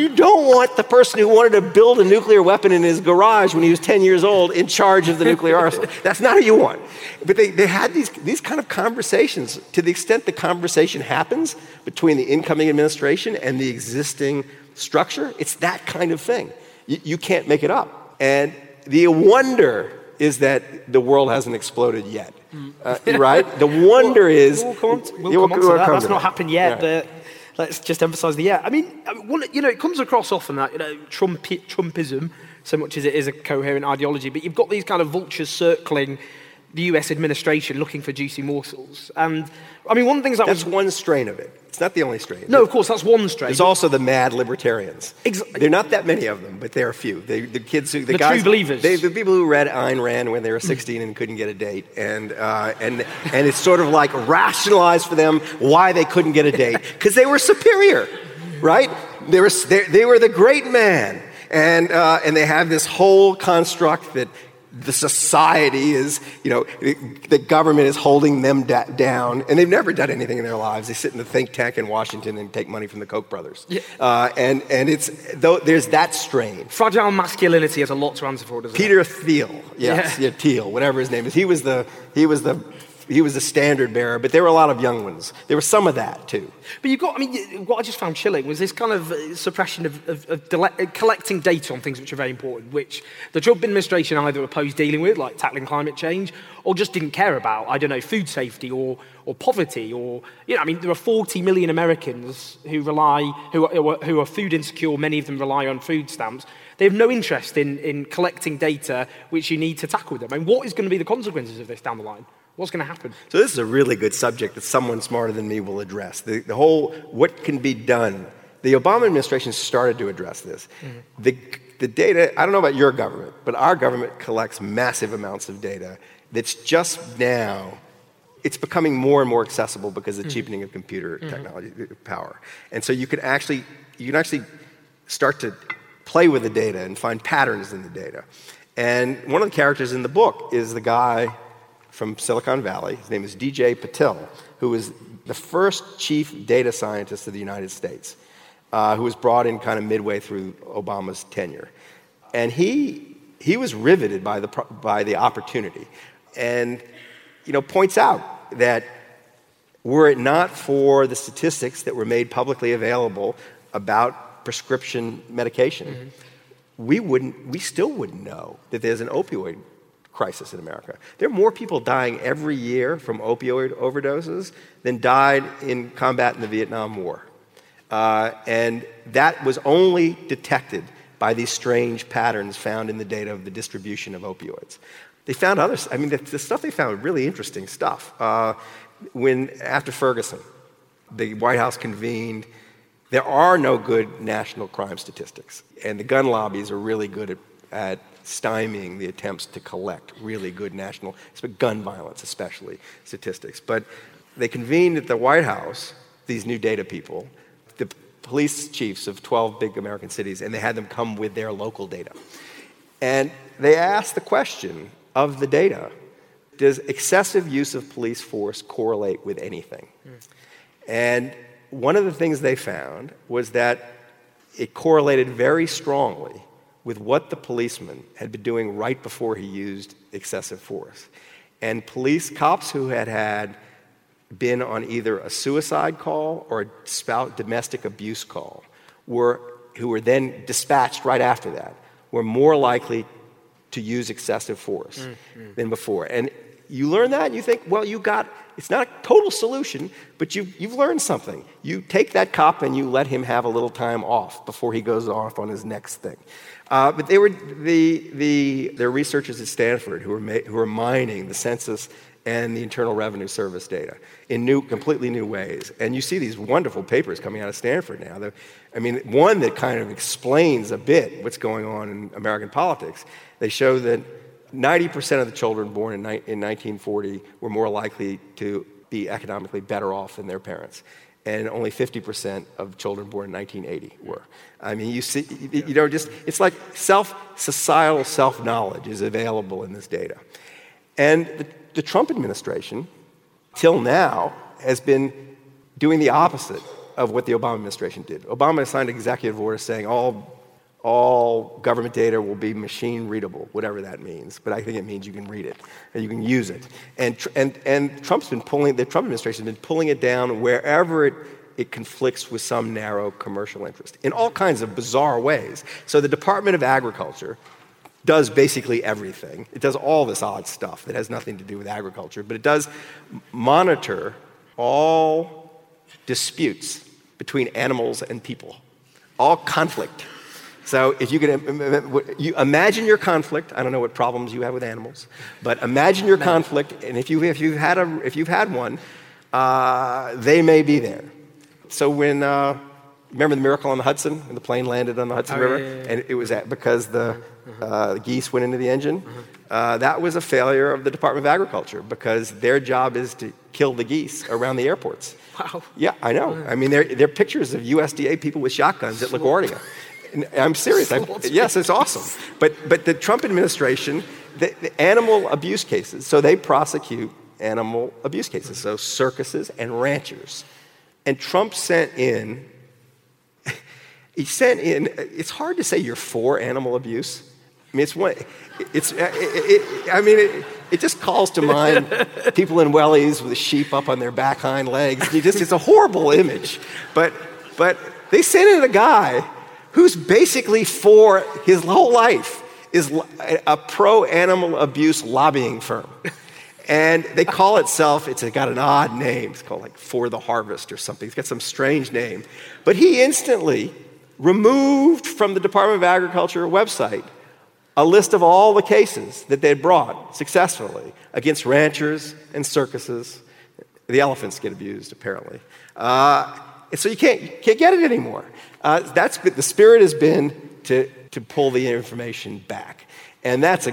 the person who wanted to build a nuclear weapon in his garage when he was 10 years old in charge of the nuclear arsenal. That's not who you want. But they had these kind of conversations. To the extent the conversation happens between the incoming administration and the existing structure, it's that kind of thing. You can't make it up. And the wonder is that the world hasn't exploded yet, right? The wonder is... We'll come on to that. That's not happened yet, but let's just emphasize the I mean, it comes across often that, Trumpism, so much as it is a coherent ideology, but you've got these kind of vultures circling the US administration looking for juicy morsels. And, I mean, one of the things That's one strain of it. It's not the only strain. No, of course, that's one strain. There's also the mad libertarians. There are not that many of them, but there are a few. The guys, true believers. The people who read Ayn Rand when they were 16 and couldn't get a date. And it's sort of like rationalized for them why they couldn't get a date. Because they were superior, right? They were the great man. And they have this whole construct that the society is, the government is holding them down, and they've never done anything in their lives. They sit in the think tank in Washington and take money from the Koch brothers. Yeah. And there's that strain. Fragile masculinity has a lot to answer for, doesn't Peter Thiel, Thiel, whatever his name is. He was the standard bearer, but there were a lot of young ones. There was some of that too. But what I just found chilling was this kind of suppression of collecting data on things which are very important, which the Trump administration either opposed dealing with, like tackling climate change, or just didn't care about. I don't know, food safety or poverty, or there are 40 million Americans who are food insecure. Many of them rely on food stamps. They have no interest in collecting data which you need to tackle them. And what is going to be the consequences of this down the line? What's going to happen? So this is a really good subject that someone smarter than me will address. The whole what can be done. The Obama administration started to address this. Mm-hmm. The data, I don't know about your government, but our government collects massive amounts of data that's just now, it's becoming more and more accessible because of the cheapening of computer technology power. And so you can actually start to play with the data and find patterns in the data. And one of the characters in the book is the guy from Silicon Valley. His name is DJ Patil, who was the first chief data scientist of the United States, who was brought in kind of midway through Obama's tenure. And he was riveted by the opportunity, and points out that were it not for the statistics that were made publicly available about prescription medication, we still wouldn't know that there's an opioid crisis in America. There are more people dying every year from opioid overdoses than died in combat in the Vietnam War. And that was only detected by these strange patterns found in the data of the distribution of opioids. They found others. The stuff they found was really interesting stuff. After Ferguson, the White House convened, there are no good national crime statistics. And the gun lobbies are really good at stymieing the attempts to collect really good national, gun violence especially, statistics. But they convened at the White House, these new data people, the police chiefs of 12 big American cities, and they had them come with their local data. And they asked the question of the data, does excessive use of police force correlate with anything? And one of the things they found was that it correlated very strongly with what the policeman had been doing right before he used excessive force. And cops who had been on either a suicide call or a domestic abuse call, who were then dispatched right after that, were more likely to use excessive force than before. And you learn that and you think, well, it's not a total solution, but you've learned something. You take that cop and you let him have a little time off before he goes off on his next thing. But they were their researchers at Stanford who were mining the census and the Internal Revenue Service data in completely new ways. And you see these wonderful papers coming out of Stanford now. One that kind of explains a bit what's going on in American politics. They show that 90% of the children born in 1940 were more likely to be economically better off than their parents. And only 50% of children born in 1980 were. You see, it's like societal self-knowledge is available in this data. And the Trump administration, till now, has been doing the opposite of what the Obama administration did. Obama signed an executive order saying all government data will be machine readable, whatever that means. But I think it means you can read it and you can use it. And the Trump administration has been pulling it down wherever it conflicts with some narrow commercial interest in all kinds of bizarre ways. So the Department of Agriculture does basically everything. It does all this odd stuff that has nothing to do with agriculture, but it does monitor all disputes between animals and people, all conflict. So if you imagine your conflict, I don't know what problems you have with animals, but imagine your conflict, and if you've had one, they may be there. So when remember the Miracle on the Hudson, when the plane landed on the Hudson River, and it was because the geese went into the engine? That was a failure of the Department of Agriculture because their job is to kill the geese around the airports. Wow. Yeah, I know. They're pictures of USDA people with shotguns at LaGuardia. I'm serious. Yes, it's awesome. But the Trump administration the animal abuse cases. So they prosecute animal abuse cases, so circuses and ranchers. And Trump sent in, it's hard to say you're for animal abuse. I mean, it just calls to mind people in wellies with a sheep up on their back hind legs. It's a horrible image. But they sent in a guy who's basically for his whole life is a pro-animal abuse lobbying firm. And they call itself, it's got an odd name. It's called like For the Harvest or something. It's got some strange name. But he instantly removed from the Department of Agriculture website a list of all the cases that they'd brought successfully against ranchers and circuses. The elephants get abused, apparently. And so you can't get it anymore. The spirit has been to pull the information back. And that,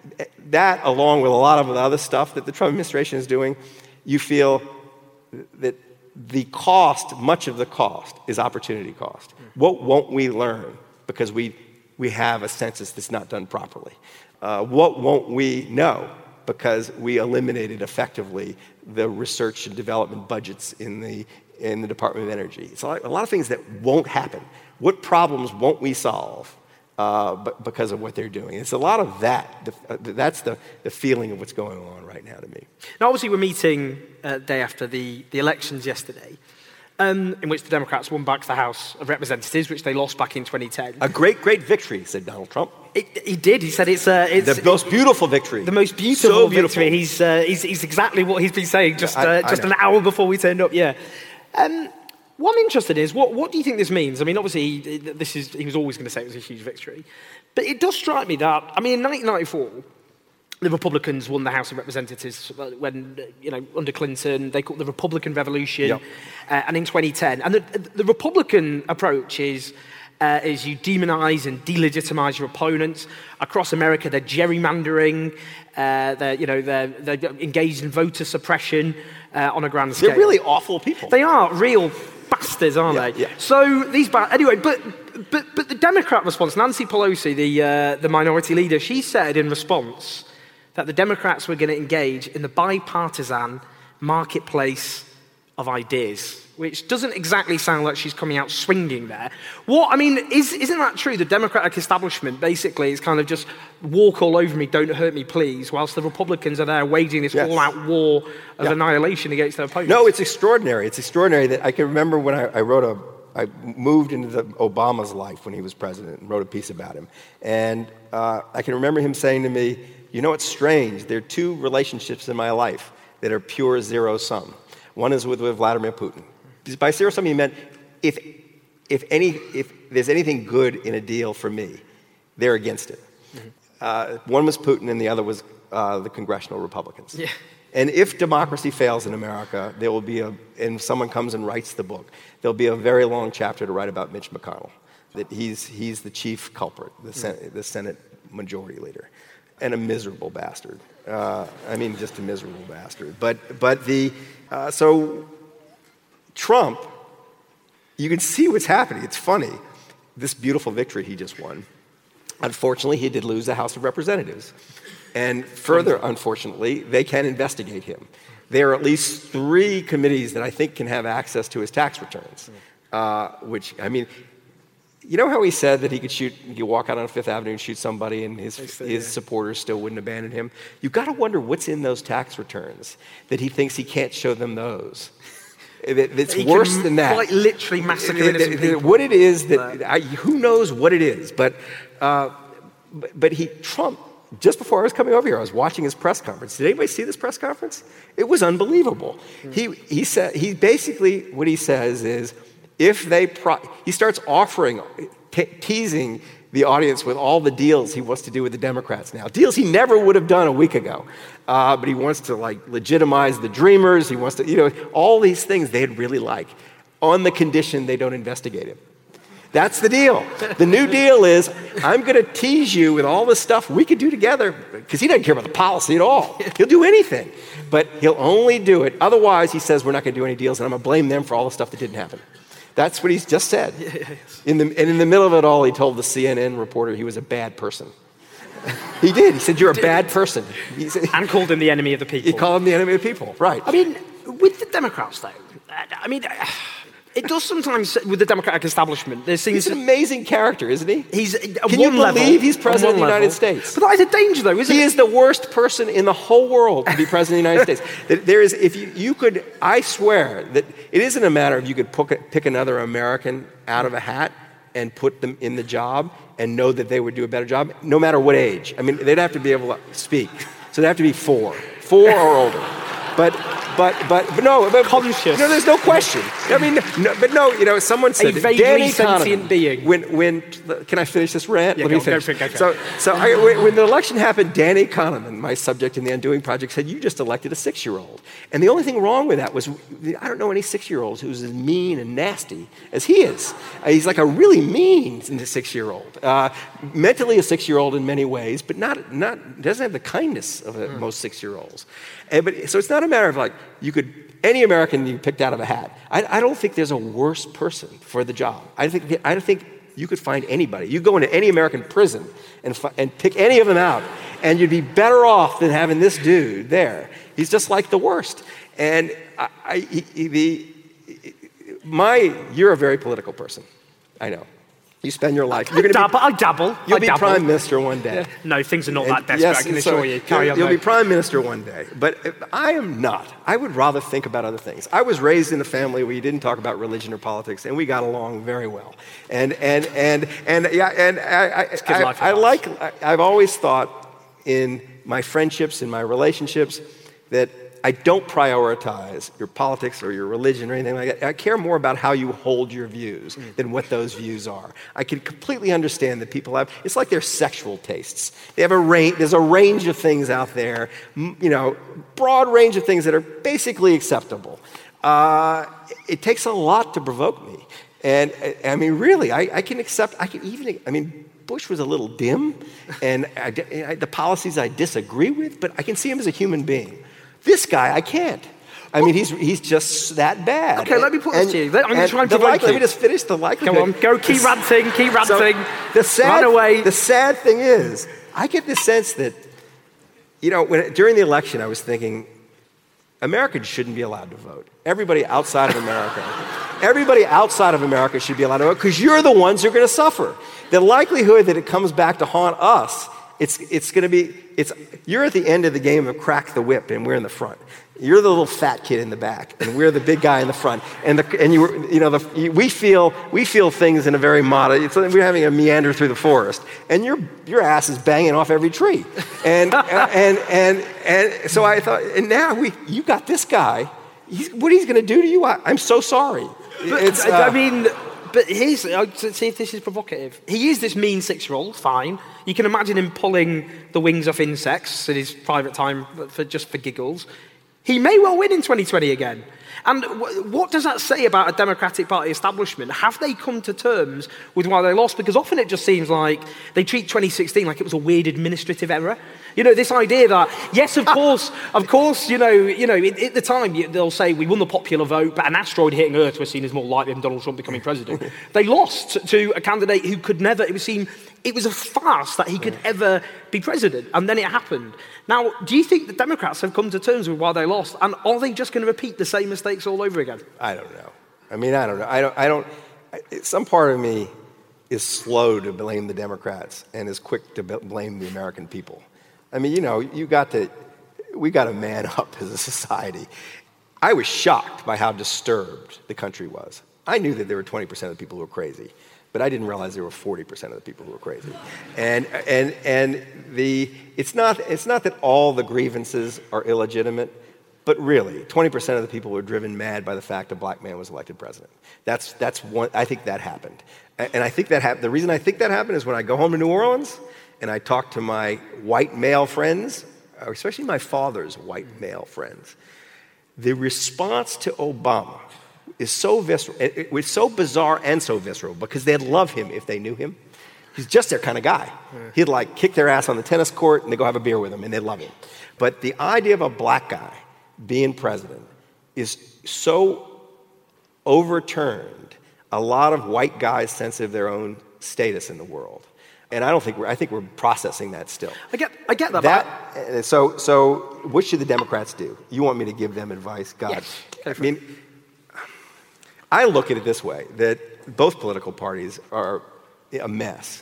along with a lot of the other stuff that the Trump administration is doing, you feel that the cost, much of the cost, is opportunity cost. What won't we learn because we have a census that's not done properly? What won't we know because we eliminated effectively the research and development budgets in the Department of Energy? It's a lot of things that won't happen. What problems won't we solve because of what they're doing? It's a lot of that. That's the feeling of what's going on right now to me. Now, obviously, we're meeting day after the elections yesterday, in which the Democrats won back the House of Representatives, which they lost back in 2010. A great, great victory, said Donald Trump. He did. He said it's the most beautiful victory. The most beautiful victory. He's exactly what he's been saying just an hour before we turned up. Yeah. What I'm interested in is what do you think this means? I mean, obviously, he was always going to say it was a huge victory, but it does strike me that in 1994. The Republicans won the House of Representatives when, under Clinton, they called it the Republican Revolution, yep. And in 2010. And the Republican approach is you demonize and delegitimize your opponents. Across America, they're gerrymandering, they're engaged in voter suppression on a grand scale. They're really awful people. They are real bastards, aren't they? Yeah. So anyway, but the Democrat response, Nancy Pelosi, the minority leader, she said in response that the Democrats were going to engage in the bipartisan marketplace of ideas, which doesn't exactly sound like she's coming out swinging there. Isn't that true? The Democratic establishment basically is kind of just walk all over me, don't hurt me, please, whilst the Republicans are there waging this all-out war of annihilation against their opponents. No, it's extraordinary. It's extraordinary that I can remember when I moved into Obama's life when he was president and wrote a piece about him. And I can remember him saying to me, it's strange. There are two relationships in my life that are pure zero-sum. One is with Vladimir Putin. By zero-sum, he meant if there's anything good in a deal for me, they're against it. Mm-hmm. One was Putin and the other was the congressional Republicans. Yeah. And if democracy fails in America, there will be and someone comes and writes the book, there'll be a very long chapter to write about Mitch McConnell, that he's the chief culprit, the Senate majority leader. And a miserable bastard. Just a miserable bastard. So Trump, you can see what's happening. It's funny. This beautiful victory he just won. Unfortunately, he did lose the House of Representatives. And further, unfortunately, they can investigate him. There are at least 3 committees that I think can have access to his tax returns, you know how he said that he could walk out on Fifth Avenue and shoot somebody and his supporters still wouldn't abandon him? You've got to wonder what's in those tax returns that he thinks he can't show them those. It's worse than that. Quite literally massacre innocent people. What it is who knows what it is? But Trump, just before I was coming over here, I was watching his press conference. Did anybody see this press conference? It was unbelievable. He said basically what he says is, he starts offering, teasing the audience with all the deals he wants to do with the Democrats now. Deals he never would have done a week ago. But he wants to legitimize the Dreamers. He wants to, all these things they'd really like on the condition they don't investigate him. That's the deal. The new deal is, I'm going to tease you with all this stuff we could do together, because he doesn't care about the policy at all. He'll do anything. But he'll only do it. Otherwise, he says, we're not going to do any deals, and I'm going to blame them for all the stuff that didn't happen. That's what he's just said. In the middle of it all, he told the CNN reporter he was a bad person. He did. He said, you're a bad person. And called him the enemy of the people. He called him the enemy of the people, right. I mean, with the Democrats, though, it does sometimes, with the Democratic establishment, there seems... He's an amazing character, isn't he? He's Can you believe he's president of the United States? But that is a danger, though, isn't it? He is the worst person in the whole world to be president of the United States. There is, if you could, I swear that it isn't a matter of you could pick another American out of a hat and put them in the job and know that they would do a better job, no matter what age. I mean, they'd have to be able to speak. So they'd have to be 4 or older. But no, conscious. No, there's no question. I mean, no, someone said a vaguely Danny sentient Kahneman, being. When can I finish this rant? Yeah, Let me finish. Go for it. So when the election happened, Danny Kahneman, my subject in the Undoing Project, said, you just elected a 6-year-old. And the only thing wrong with that was, I don't know any 6-year-olds who's as mean and nasty as he is. He's like a really mean 6-year-old. Mentally a 6-year-old in many ways, but doesn't have the kindness of most 6-year-olds. So it's not a matter of like, any American you picked out of a hat. I don't think there's a worse person for the job. I think you could find anybody. You go into any American prison and pick any of them out, and you'd be better off than having this dude there. He's just like the worst. And you're a very political person. I know. You spend your life. I dabble. You'll be prime minister one day. Yeah. No, things are not that desperate, I can assure you. Carry on. You'll be prime minister one day. But I am not. I would rather think about other things. I was raised in a family where you didn't talk about religion or politics, and we got along very well. I've always thought in my friendships, in my relationships, that I don't prioritize your politics or your religion or anything like that. I care more about how you hold your views than what those views are. I can completely understand that people have, it's like their sexual tastes. They have there's a range of things out there, broad range of things that are basically acceptable. It takes a lot to provoke me. And I mean, really, I can Bush was a little dim, and the policies I disagree with, but I can see him as a human being. This guy, I can't. I mean, he's just that bad. Okay, let me put this to you. I'm going to try and provoke you. Let me just finish the likelihood. Go on, keep ranting. So run away. The sad thing is, I get this sense that, during the election, I was thinking, Americans shouldn't be allowed to vote. Everybody outside of America should be allowed to vote because you're the ones who are going to suffer. The likelihood that it comes back to haunt us, you're at the end of the game of crack the whip and we're in the front. You're the little fat kid in the back and we're the big guy in the front. We feel things in a very modest, we're having a meander through the forest and your ass is banging off every tree. And so I thought, and now you got this guy, what he's going to do to you, I'm so sorry. But here's, to see if this is provocative. He is this mean 6-year-old, fine. You can imagine him pulling the wings off insects in his private time for giggles. He may well win in 2020 again. And what does that say about a Democratic Party establishment? Have they come to terms with why they lost? Because often it just seems like they treat 2016 like it was a weird administrative error. This idea that, yes, of course, at the time, they'll say we won the popular vote, but an asteroid hitting Earth was seen as more likely than Donald Trump becoming president. They lost to a candidate who could never, it was a farce that he could ever be president, and then it happened. Now, do you think the Democrats have come to terms with why they lost, and are they just going to repeat the same mistakes all over again? I don't know. I don't know. Some part of me is slow to blame the Democrats and is quick to blame the American people. I mean, we got to man up as a society. I was shocked by how disturbed the country was. I knew that there were 20% of the people who were crazy, but I didn't realize there were 40% of the people who were crazy. And it's not that all the grievances are illegitimate, but really, 20% of the people were driven mad by the fact a black man was elected president. That's one. I think that happened, and I think that happened. The reason I think that happened is when I go home to New Orleans and I talk to my white male friends, especially my father's white male friends. The response to Obama is so visceral. It was so bizarre and so visceral because they'd love him if they knew him. He's just their kind of guy. He'd kick their ass on the tennis court and they'd go have a beer with him and they'd love him. But the idea of a black guy being president is so overturned a lot of white guys' sense of their own status in the world. And I think we're processing that still. I get that. So what should the Democrats do? You want me to give them advice? God. Yes. I mean, I look at it this way, that both political parties are a mess.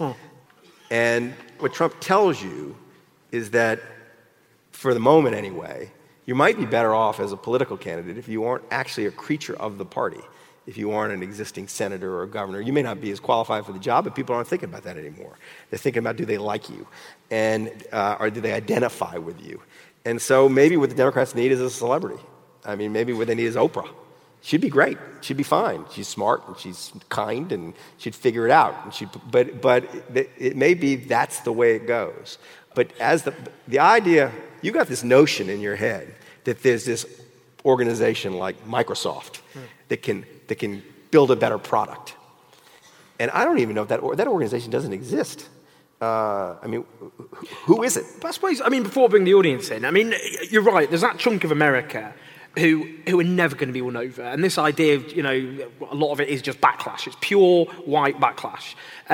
And what Trump tells you is that, for the moment anyway, you might be better off as a political candidate if you aren't actually a creature of the party. If you aren't an existing senator or governor, you may not be as qualified for the job, but people aren't thinking about that anymore. They're thinking about, do they like you? And or do they identify with you? And so maybe what the Democrats need is a celebrity. I mean, maybe what they need is Oprah. She'd be great. She'd be fine. She's smart and she's kind and she'd figure it out. And but it may be that's the way it goes. But as the idea, you got this notion in your head that there's this organization like Microsoft that can build a better product. And I don't even know if that organization doesn't exist. I mean, who is it? But I suppose, before I bring the audience in, you're right, there's that chunk of America who are never going to be won over. And this idea of, a lot of it is just backlash. It's pure white backlash.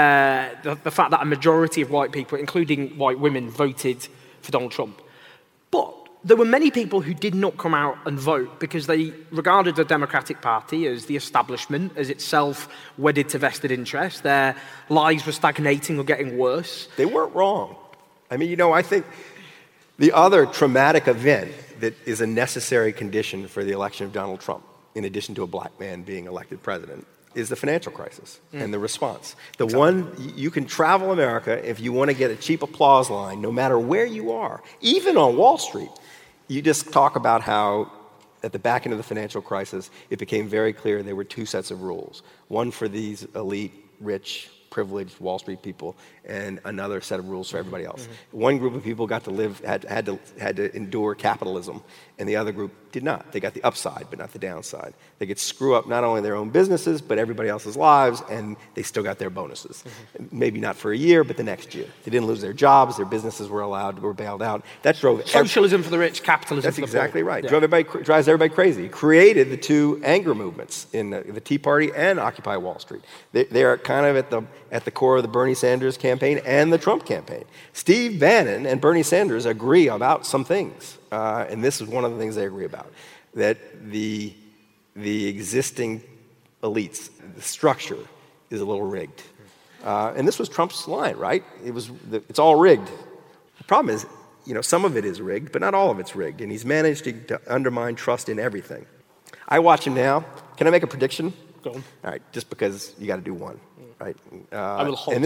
The fact that a majority of white people, including white women, voted for Donald Trump. But there were many people who did not come out and vote because they regarded the Democratic Party as the establishment, as itself wedded to vested interests. Their lives were stagnating or getting worse. They weren't wrong. I think the other traumatic event that is a necessary condition for the election of Donald Trump, in addition to a black man being elected president, is the financial crisis and the response. You can travel America if you want to get a cheap applause line, no matter where you are, even on Wall Street. You just talk about how at the back end of the financial crisis, it became very clear there were two sets of rules. One for these elite, rich, privileged Wall Street people, and another set of rules for everybody else. One group of people got to live, had to endure capitalism, and the other group did not. They got the upside, but not the downside. They could screw up not only their own businesses, but everybody else's lives, and they still got their bonuses. Maybe not for a year, but the next year. They didn't lose their jobs, their businesses were bailed out. That drove socialism for the rich, capitalism for the poor. That's exactly right. Yeah. Drives everybody crazy. It created the two anger movements in the Tea Party and Occupy Wall Street. They are kind of at the core of the Bernie Sanders campaign and the Trump campaign. Steve Bannon and Bernie Sanders agree about some things, and this is one of the things they agree about, that the existing elites, the structure, is a little rigged. And this was Trump's line, right? It's all rigged. The problem is, some of it is rigged, but not all of it's rigged, and he's managed to undermine trust in everything. I watch him now. Can I make a prediction? Go on. All right, just because you got to do one, right? I will hold. And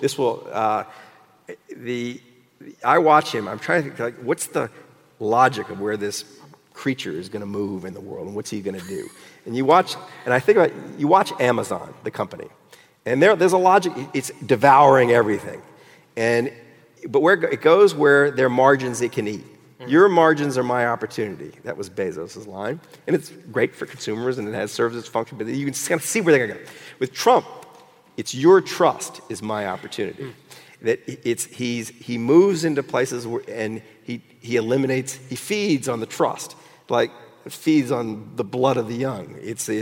I watch him. I'm trying to think, what's the logic of where this creature is going to move in the world, and what's he going to do? And you watch Amazon, the company, and there's a logic. It's devouring everything, but where it goes where there are margins it can eat. Your margins are my opportunity. That was Bezos' line. And it's great for consumers, and it serves its function, but you can just kind of see where they're going to go. With Trump, it's your trust is my opportunity. That he moves into places and he feeds on the trust, like feeds on the blood of the young.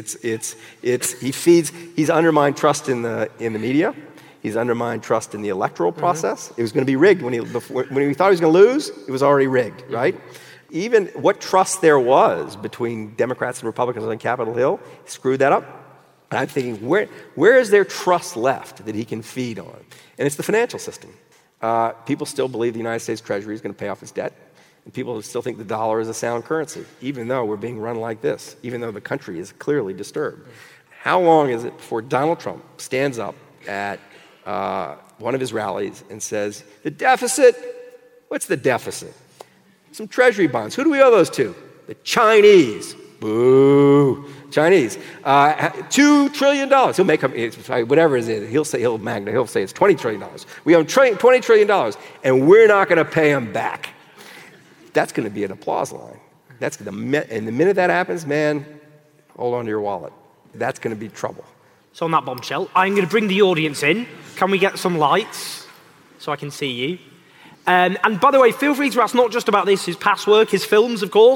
He's undermined trust in the media. He's undermined trust in the electoral process. It was going to be rigged when he thought he was going to lose. It was already rigged, right? Even what trust there was between Democrats and Republicans on Capitol Hill, he screwed that up. And I'm thinking, where is there trust left that he can feed on? And it's the financial system. People still believe the United States Treasury is going to pay off its debt. And people still think the dollar is a sound currency, even though we're being run like this, even though the country is clearly disturbed. How long is it before Donald Trump stands up at one of his rallies and says, the deficit, what's the deficit? Some treasury bonds. Who do we owe those to? The Chinese. Boo. Chinese. $2 trillion. He'll make up, whatever it is, he'll say it's $20 trillion. We owe $20 trillion, and we're not going to pay them back. That's going to be an applause line. And the minute that happens, man, hold on to your wallet. That's going to be trouble. So on that bombshell, I'm going to bring the audience in. Can we get some lights so I can see you? And by the way, feel free to ask not just about his past work, his films, of course,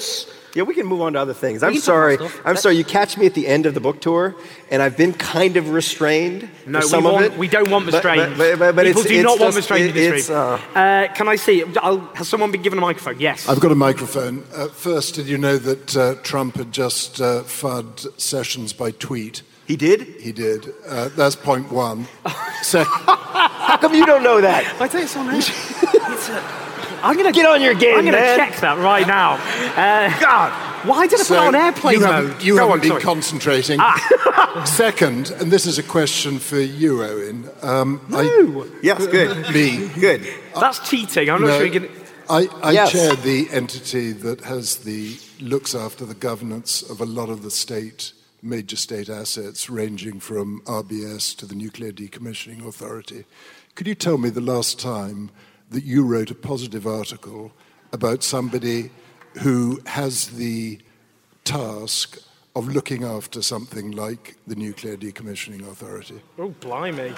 Yeah, we can move on to other things. We I'm can talk sorry. about stuff. I'm sorry. You catch me at the end of the book tour, and I've been kind of restrained No, for some of it. we don't want restraint. But People do not want just- restraint in this it's, room. Can I see? Has someone been given a microphone? Yes. I've got a microphone. First, did you know that Trump had just FUD Sessions by tweet? He did? He did. That's point one. How come you don't know that? I tell you something. I'm going to Get on your game, I'm going to man. check that right now. God. Why did I put it on airplane you mode? You Go haven't on, been sorry. concentrating. Second, and this is a question for you, Owen. Yes, good. Me. Good. That's cheating. I'm not sure you can... I Yes. chair the entity that looks after the governance of a lot of the major state assets, ranging from RBS to the Nuclear Decommissioning Authority. Could you tell me the last time that you wrote a positive article about somebody who has the task of looking after something like the Nuclear Decommissioning Authority? Oh, blimey.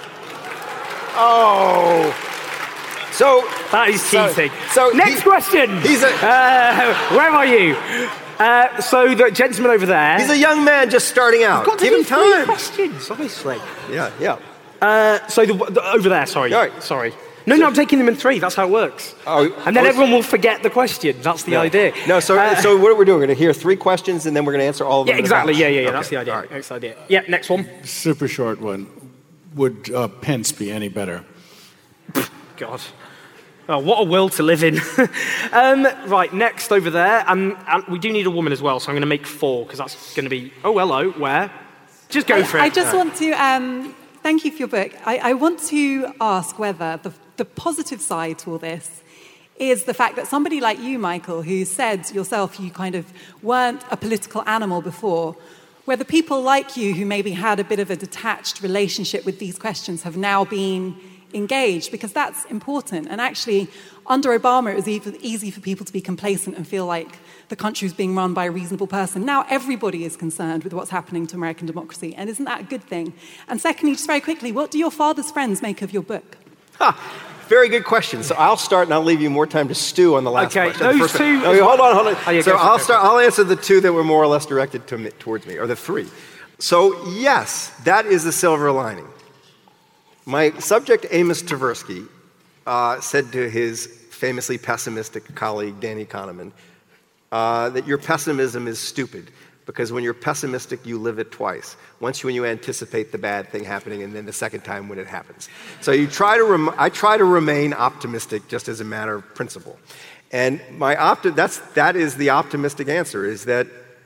Oh. So That is cheating. so Next question. he's a- where are you? So the gentleman over there. he's a young man just starting out. Got to Give do him 3 time. questions, obviously. Yeah. So over there, sorry. All right. Sorry. No, I'm taking them in 3. That's how it works. And then everyone will forget the question. That's the idea. No, so what we're doing, we're going to hear 3 questions, and then we're going to answer all of them. Yeah, in a exactly. batch. Yeah. Okay. That's the idea. All right. That's the idea. Yeah, next one. Super short one. Would Pence be any better? God. Oh, what a world to live in. Right, next over there. And we do need a woman as well, so I'm going to make 4, because that's going to be... Oh, hello. Where? Just go for it. I just want to thank you for your book. I want to ask whether the positive side to all this is the fact that somebody like you, Michael, who said yourself you kind of weren't a political animal before, whether people like you who maybe had a bit of a detached relationship with these questions have now been engaged, because that's important. And actually, under Obama, it was easy for people to be complacent and feel like the country was being run by a reasonable person. Now everybody is concerned with what's happening to American democracy, and isn't that a good thing? And secondly, just very quickly, what do your father's friends make of your book? Very good question. So I'll start, and I'll leave you more time to stew on the last Okay, question. those 2... No, hold on. Oh, yeah, So go for it, I'll answer the 2 that were more or less directed towards me, or the 3. So yes, that is the silver lining. My subject, Amos Tversky, said to his famously pessimistic colleague, Danny Kahneman, that your pessimism is stupid, because when you're pessimistic, you live it twice. Once when you anticipate the bad thing happening, and then the second time when it happens. So I try to remain optimistic just as a matter of principle. And that is the optimistic answer, is that,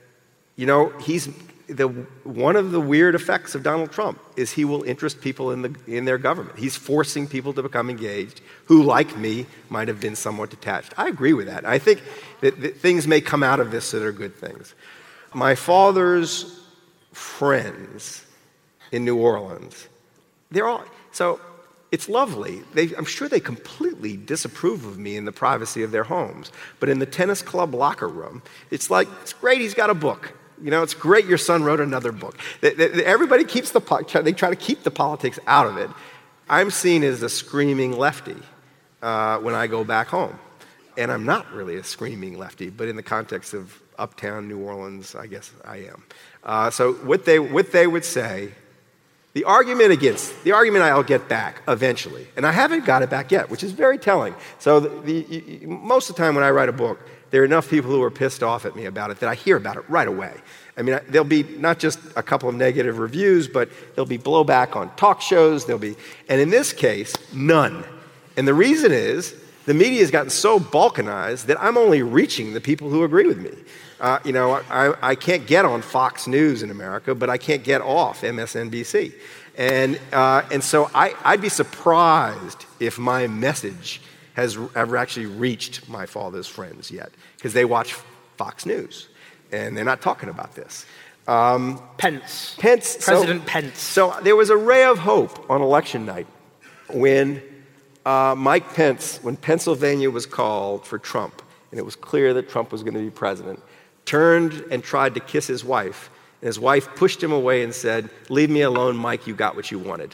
one of the weird effects of Donald Trump is he will interest people in their government. He's forcing people to become engaged who, like me, might have been somewhat detached. I agree with that. I think that things may come out of this that are good things. My father's friends in New Orleans, so it's lovely. I'm sure they completely disapprove of me in the privacy of their homes. But in the tennis club locker room, it's great he's got a book. It's great your son wrote another book. Everybody they try to keep the politics out of it. I'm seen as a screaming lefty when I go back home. And I'm not really a screaming lefty, but in the context of uptown New Orleans, I guess I am. So what they would say, the argument I'll get back eventually, and I haven't got it back yet, which is very telling. So most of the time when I write a book, there are enough people who are pissed off at me about it that I hear about it right away. I mean, there'll be not just a couple of negative reviews, but there'll be blowback on talk shows, and in this case, none. And the reason is, the media has gotten so balkanized that I'm only reaching the people who agree with me. I can't get on Fox News in America, but I can't get off MSNBC. And so I'd be surprised if my message has ever actually reached my father's friends yet, because they watch Fox News, and they're not talking about this. Pence. President Pence. So there was a ray of hope on election night when Mike Pence, when Pennsylvania was called for Trump, and it was clear that Trump was going to be president, turned and tried to kiss his wife, and his wife pushed him away and said, "Leave me alone, Mike, you got what you wanted."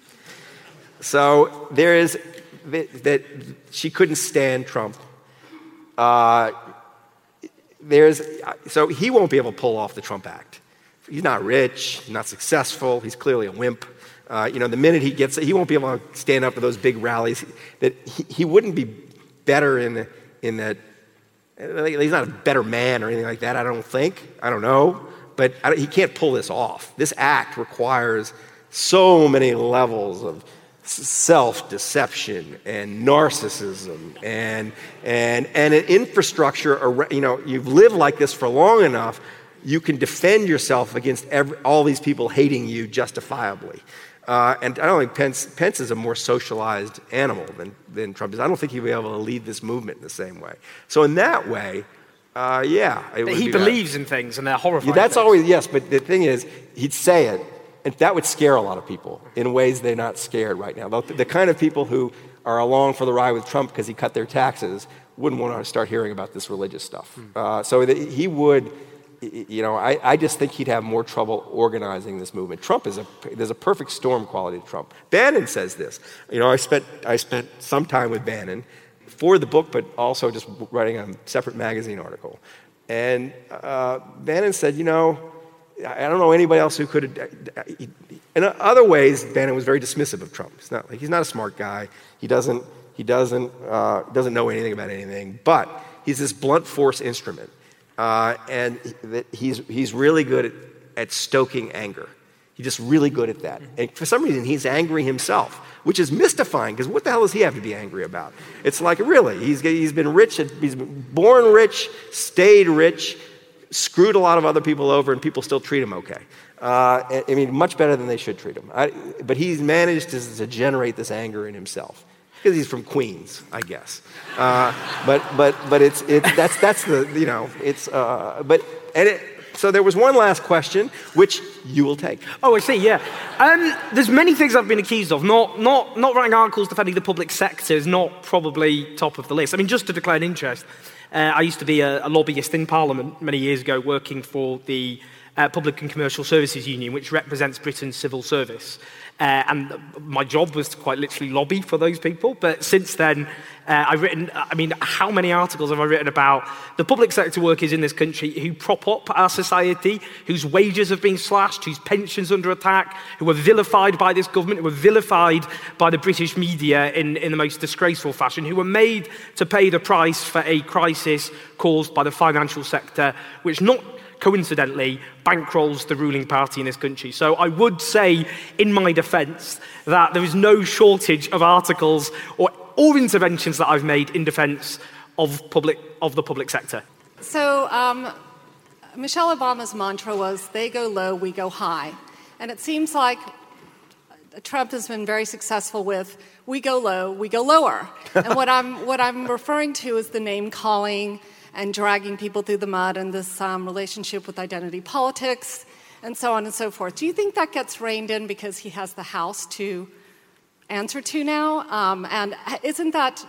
So there is that she couldn't stand Trump. so he won't be able to pull off the Trump Act. He's not rich, he's not successful, he's clearly a wimp. The minute he won't be able to stand up to those big rallies. That he wouldn't be better in that. He's not a better man or anything like that. I don't think. I don't know, but he can't pull this off. This act requires so many levels of self-deception and narcissism and an infrastructure. You've lived like this for long enough. You can defend yourself against all these people hating you justifiably. And I don't think Pence is a more socialized animal than Trump is. I don't think he'll be able to lead this movement in the same way. So in that way, But he believes in things and they're horrifying. That's always, yes, but the thing is, he'd say it, and that would scare a lot of people in ways they're not scared right now. The kind of people who are along for the ride with Trump because he cut their taxes wouldn't want to start hearing about this religious stuff. He would... I just think he'd have more trouble organizing this movement. There's a perfect storm quality to Trump. Bannon says this. I spent some time with Bannon for the book, but also just writing a separate magazine article. And Bannon said, I don't know anybody else who could. In other ways, Bannon was very dismissive of Trump. He's not a smart guy. He doesn't know anything about anything. But he's this blunt force instrument. And he's really good at stoking anger. He's just really good at that. And for some reason, he's angry himself, which is mystifying, because what the hell does he have to be angry about? It's like, really, he's been rich, he's been born rich, stayed rich, screwed a lot of other people over, and people still treat him okay. Much better than they should treat him. But he's managed to generate this anger in himself. Because he's from Queens, I guess. So there was one last question, which you will take. Oh, I see. Yeah. There's many things I've been accused of. Not writing articles defending the public sector is not probably top of the list. Just to declare an interest, I used to be a lobbyist in Parliament many years ago, working for the Public and Commercial Services Union, which represents Britain's civil service. And my job was to quite literally lobby for those people. But since then, I've written, how many articles have I written about the public sector workers in this country who prop up our society, whose wages have been slashed, whose pensions under attack, who are vilified by this government, who are vilified by the British media in the most disgraceful fashion, who were made to pay the price for a crisis caused by the financial sector, which not coincidentally bankrolls the ruling party in this country. So I would say, in my defence, that there is no shortage of articles or interventions that I've made in defence of the public sector. So Michelle Obama's mantra was, they go low, we go high. And it seems like Trump has been very successful with, we go low, we go lower. And what I'm referring to is the name-calling and dragging people through the mud and this relationship with identity politics and so on and so forth. Do you think that gets reined in because he has the House to answer to now? And isn't that,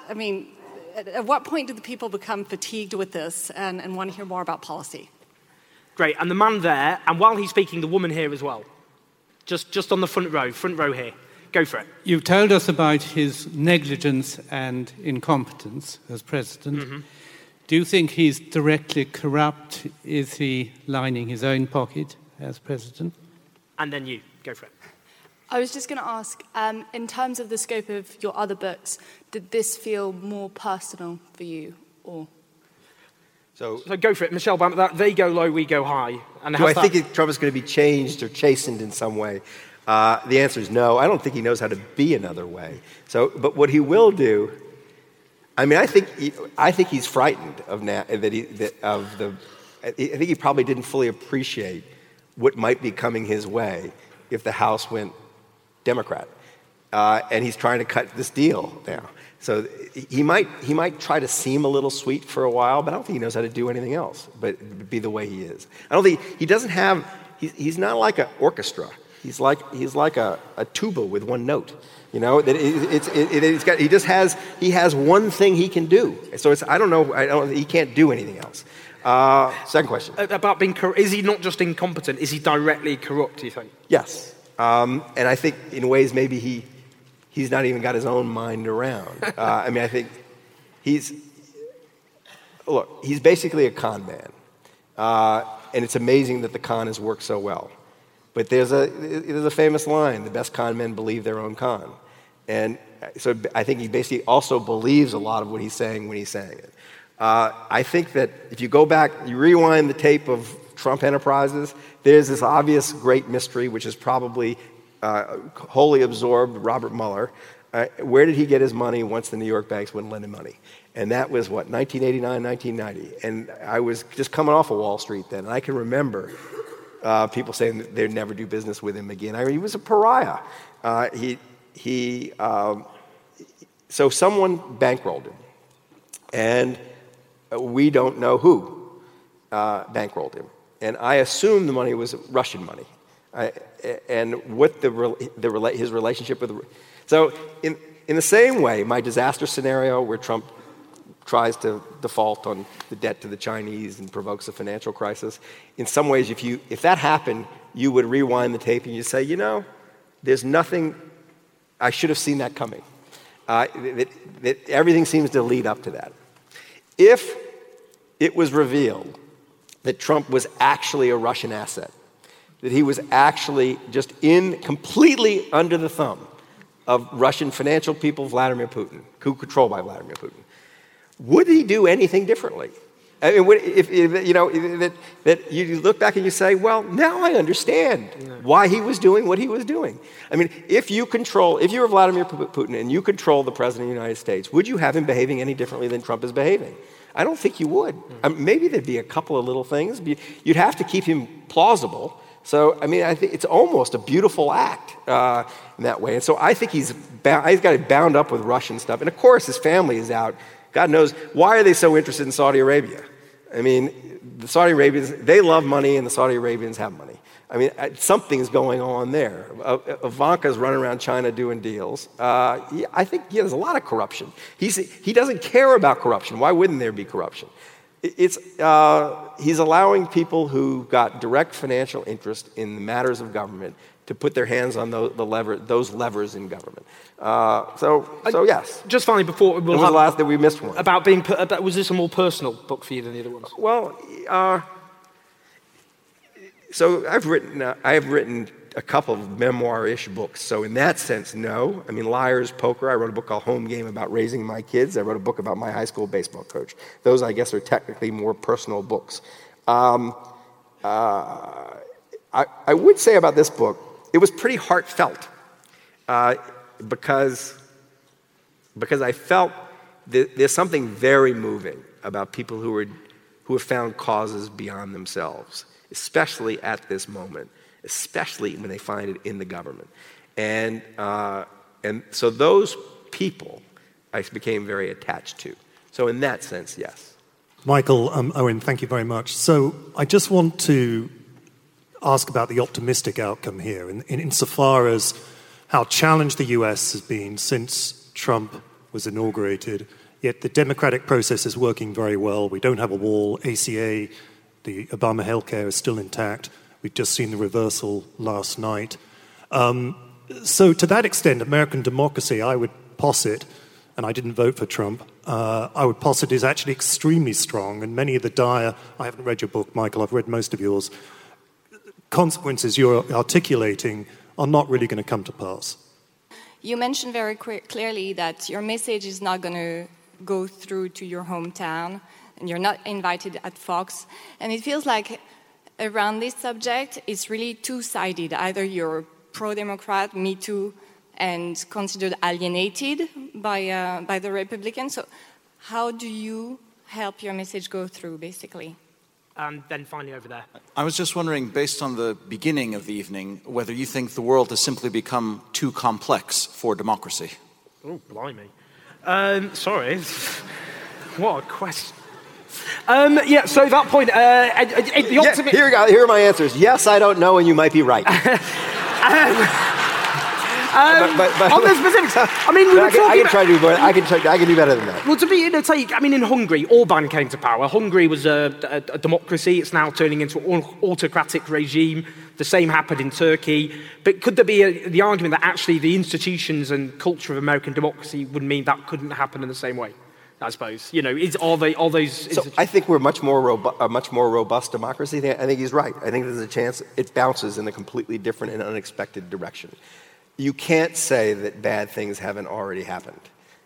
at what point do the people become fatigued with this and want to hear more about policy? Great, and the man there, and while he's speaking, the woman here as well. Just on the front row here. Go for it. You've told us about his negligence and incompetence as president. Mm-hmm. Do you think he's directly corrupt? Is he lining his own pocket as president? And then you, go for it. I was just going to ask, in terms of the scope of your other books, did this feel more personal for you, or? So go for it, Michelle Obama. They go low, we go high. And do I think Trump is going to be changed or chastened in some way? The answer is no. I don't think he knows how to be another way. But what he will do. I think he's frightened I think he probably didn't fully appreciate what might be coming his way if the House went Democrat, and he's trying to cut this deal now. So he might try to seem a little sweet for a while, but I don't think he knows how to do anything else but be the way he is. I don't think he doesn't have. He's not like an orchestra. He's like a tuba with one note. He has one thing he can do. So he can't do anything else. Second question. About being corrupt, is he not just incompetent, is he directly corrupt, do you think? Yes. And I think in ways maybe he's not even got his own mind around. I think he's basically a con man. And it's amazing that the con has worked so well. But there's a famous line, the best con men believe their own con. And so I think he basically also believes a lot of what he's saying when he's saying it. I think that if you go back, you rewind the tape of Trump Enterprises, there's this obvious great mystery, which is probably wholly absorbed Robert Mueller. Where did he get his money once the New York banks wouldn't lend him money? And that was, 1989, 1990. And I was just coming off of Wall Street then, and I can remember people saying that they'd never do business with him again. I mean, he was a pariah. So someone bankrolled him, and we don't know who bankrolled him. And I assume the money was Russian money. And what his relationship with... So in the same way, my disaster scenario where Trump tries to default on the debt to the Chinese and provokes a financial crisis, in some ways, if that happened, you would rewind the tape and you'd say, there's nothing... I should have seen that coming. That everything seems to lead up to that. If it was revealed that Trump was actually a Russian asset, that he was actually just completely under the thumb of Russian financial people, Vladimir Putin, controlled by Vladimir Putin, would he do anything differently? I mean, that you look back and you say, well, now I understand why he was doing what he was doing. I mean, if you were Vladimir Putin and you control the President of the United States, would you have him behaving any differently than Trump is behaving? I don't think you would. I mean, maybe there'd be a couple of little things. You'd have to keep him plausible. So, I mean, I think it's almost a beautiful act in that way. And so I think he's got it bound up with Russian stuff. And of course, his family is out. God knows, why are they so interested in Saudi Arabia? I mean, the Saudi Arabians, they love money and the Saudi Arabians have money. I mean, something's going on there. Ivanka's running around China doing deals. I think there's a lot of corruption. He doesn't care about corruption. Why wouldn't there be corruption? He's allowing people who got direct financial interest in the matters of government to put their hands on those levers in government. So yes. Just finally, before we'll have... last that we missed one. Was this a more personal book for you than the other ones? Well, so I have written a couple of memoir-ish books. So in that sense, no. I mean, Liar's Poker, I wrote a book called Home Game about raising my kids. I wrote a book about my high school baseball coach. Those, I guess, are technically more personal books. I would say about this book, it was pretty heartfelt because I felt that there's something very moving about people who have found causes beyond themselves, especially at this moment, especially when they find it in the government. And so those people I became very attached to. So in that sense, yes. Michael, Owen, thank you very much. So I just want to ask about the optimistic outcome here, insofar as how challenged the US has been since Trump was inaugurated, yet the democratic process is working very well. We don't have a wall. ACA, the Obama healthcare is still intact. We've just seen the reversal last night. So to that extent, American democracy, I would posit, and I didn't vote for Trump, I would posit is actually extremely strong, and many of the dire, I haven't read your book, Michael, I've read most of yours, consequences you're articulating are not really going to come to pass. You mentioned very clearly that your message is not going to go through to your hometown, and you're not invited at Fox. And it feels like around this subject, it's really two-sided. Either you're pro-Democrat, Me Too, and considered alienated by the Republicans. So how do you help your message go through, basically? Then finally over there. I was just wondering, based on the beginning of the evening, whether you think the world has simply become too complex for democracy. Oh, blimey. Sorry. What a question. So that point, here are my answers. Yes, I don't know, and you might be right. On the specifics, I mean, I can do better than that. Well, in Hungary, Orban came to power. Hungary was a democracy. It's now turning into an autocratic regime. The same happened in Turkey. But could there be the argument that actually the institutions and culture of American democracy would mean that couldn't happen in the same way? I suppose. Are those? So I think we're a much more robust democracy. I think he's right. I think there's a chance it bounces in a completely different and unexpected direction. You can't say that bad things haven't already happened.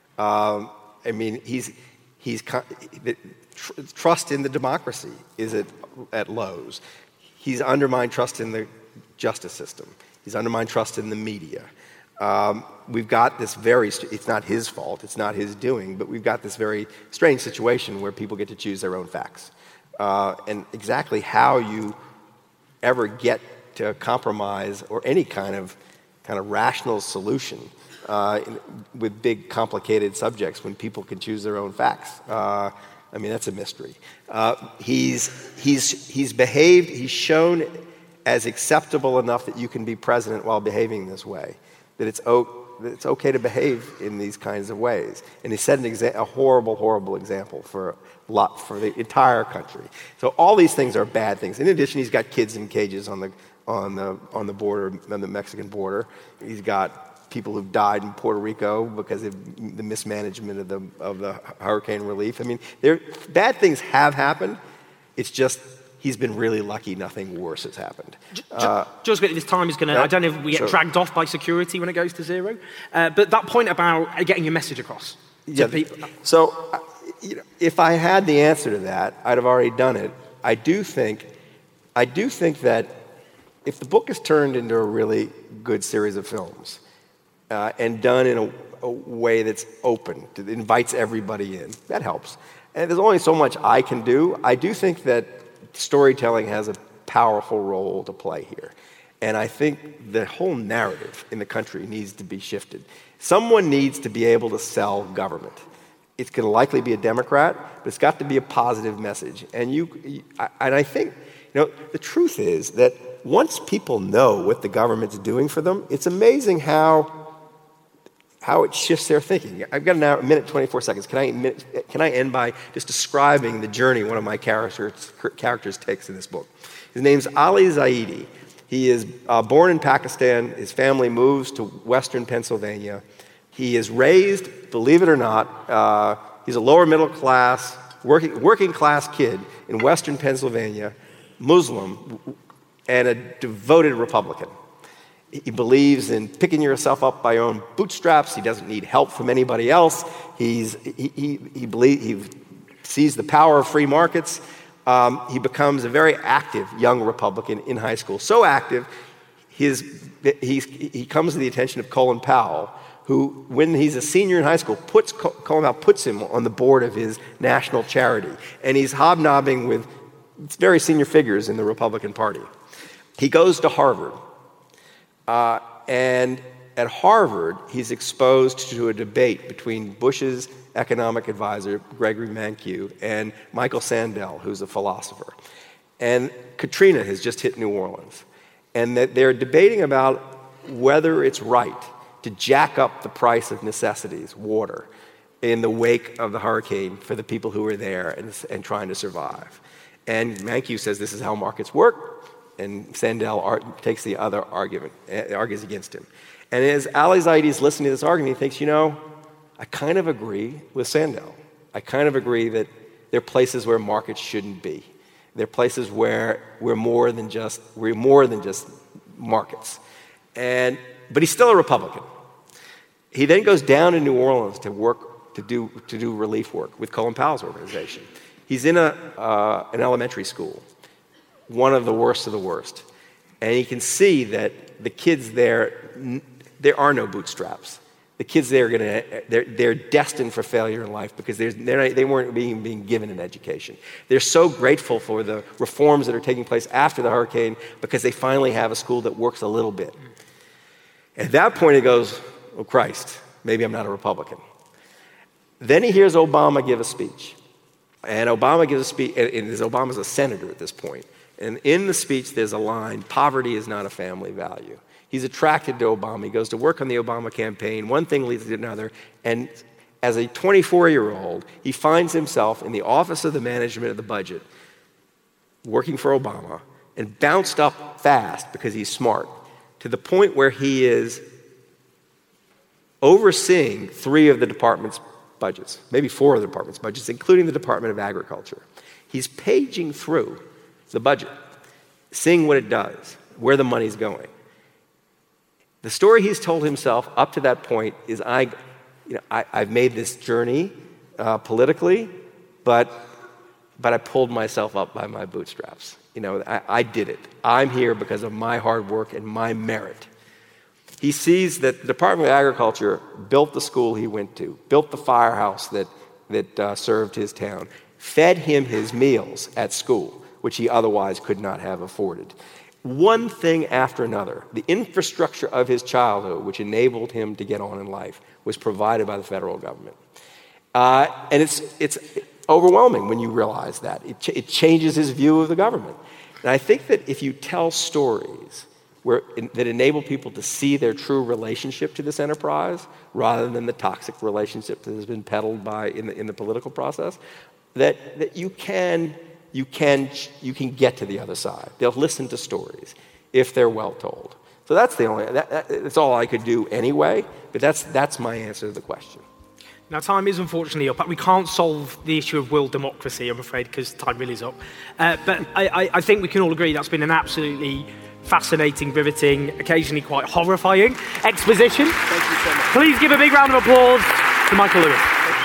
Trust in the democracy is at lows. He's undermined trust in the justice system. He's undermined trust in the media. We've got this it's not his fault, it's not his doing, but we've got this very strange situation where people get to choose their own facts. And exactly how you ever get to a compromise or any kind of rational solution with big, complicated subjects when people can choose their own facts. That's a mystery. He's behaved, he's shown as acceptable enough that you can be president while behaving this way, that it's okay to behave in these kinds of ways. And he set a horrible, horrible example for the entire country. So all these things are bad things. In addition, he's got kids in cages on the border, on the Mexican border. He's got people who've died in Puerto Rico because of the mismanagement of the hurricane relief. Bad things have happened. It's just he's been really lucky nothing worse has happened. Just this time is going to, I don't know if we get dragged off by security when it goes to zero, but that point about getting your message across to people. So, if I had the answer to that, I'd have already done it. I do think that if the book is turned into a really good series of films, and done in a way that's open, that invites everybody in, that helps. And there's only so much I can do. I do think that storytelling has a powerful role to play here. And I think the whole narrative in the country needs to be shifted. Someone needs to be able to sell government. It's going to likely be a Democrat, but it's got to be a positive message. And I think, the truth is that once people know what the government's doing for them, it's amazing how it shifts their thinking. I've got now a minute, 24 seconds. Can I end by just describing the journey one of my characters takes in this book? His name's Ali Zaidi. He is born in Pakistan. His family moves to western Pennsylvania. He is raised, believe it or not, he's a lower middle class, working class kid in western Pennsylvania, Muslim, and a devoted Republican. He believes in picking yourself up by your own bootstraps. He doesn't need help from anybody else. He sees the power of free markets. He becomes a very active young Republican in high school. So active, he comes to the attention of Colin Powell, who, when he's a senior in high school, Colin Powell puts him on the board of his national charity. And he's hobnobbing with very senior figures in the Republican Party. He goes to Harvard. And at Harvard, he's exposed to a debate between Bush's economic advisor, Gregory Mankiw, and Michael Sandel, who's a philosopher. And Katrina has just hit New Orleans. And they're debating about whether it's right to jack up the price of necessities, water, in the wake of the hurricane for the people who are there and trying to survive. And Mankiw says this is how markets work. And Sandel takes the other argument, argues against him. And as Ali Zaidi is listening to this argument, he thinks, I kind of agree with Sandel. I kind of agree that there are places where markets shouldn't be. There are places where we're more than just markets. But he's still a Republican. He then goes down to New Orleans to do relief work with Colin Powell's organization. He's in an elementary school, one of the worst of the worst. And you can see that the kids there are no bootstraps. The kids there they're destined for failure in life because they weren't being given an education. They're so grateful for the reforms that are taking place after the hurricane because they finally have a school that works a little bit. At that point he goes, oh Christ, maybe I'm not a Republican. Then he hears Obama give a speech. And Obama gives a speech, and Obama's a senator at this point. And in the speech, there's a line, poverty is not a family value. He's attracted to Obama. He goes to work on the Obama campaign. One thing leads to another. And as a 24-year-old, he finds himself in the office of the management of the budget, working for Obama, and bounced up fast because he's smart, to the point where he is overseeing 3 of the department's budgets, maybe 4 of the department's budgets, including the Department of Agriculture. He's paging through the budget, seeing what it does, where the money's going. The story he's told himself up to that point is, I've made this journey politically, but I pulled myself up by my bootstraps. I did it. I'm here because of my hard work and my merit. He sees that the Department of Agriculture built the school he went to, built the firehouse that served his town, fed him his meals at school, which he otherwise could not have afforded. One thing after another, the infrastructure of his childhood, which enabled him to get on in life, was provided by the federal government. And it's overwhelming when you realize that. It changes his view of the government. And I think that if you tell stories that enable people to see their true relationship to this enterprise, rather than the toxic relationship that has been peddled in the political process, that you can get to the other side. They'll listen to stories if they're well told. So that's all I could do anyway, but that's my answer to the question. Now, time is unfortunately up. We can't solve the issue of world democracy, I'm afraid, because time really is up. But I think we can all agree that's been an absolutely fascinating, riveting, occasionally quite horrifying exposition. Thank you so much. Please give a big round of applause to Michael Lewis.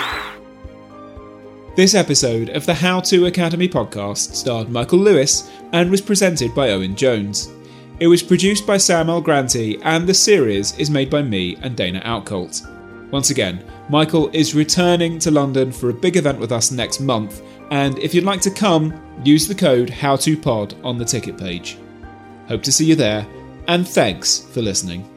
This episode of the How To Academy podcast starred Michael Lewis and was presented by Owen Jones. It was produced by Sam L. Granty, and the series is made by me and Dana Outcolt. Once again, Michael is returning to London for a big event with us next month, and if you'd like to come, use the code HowToPod on the ticket page. Hope to see you there, and thanks for listening.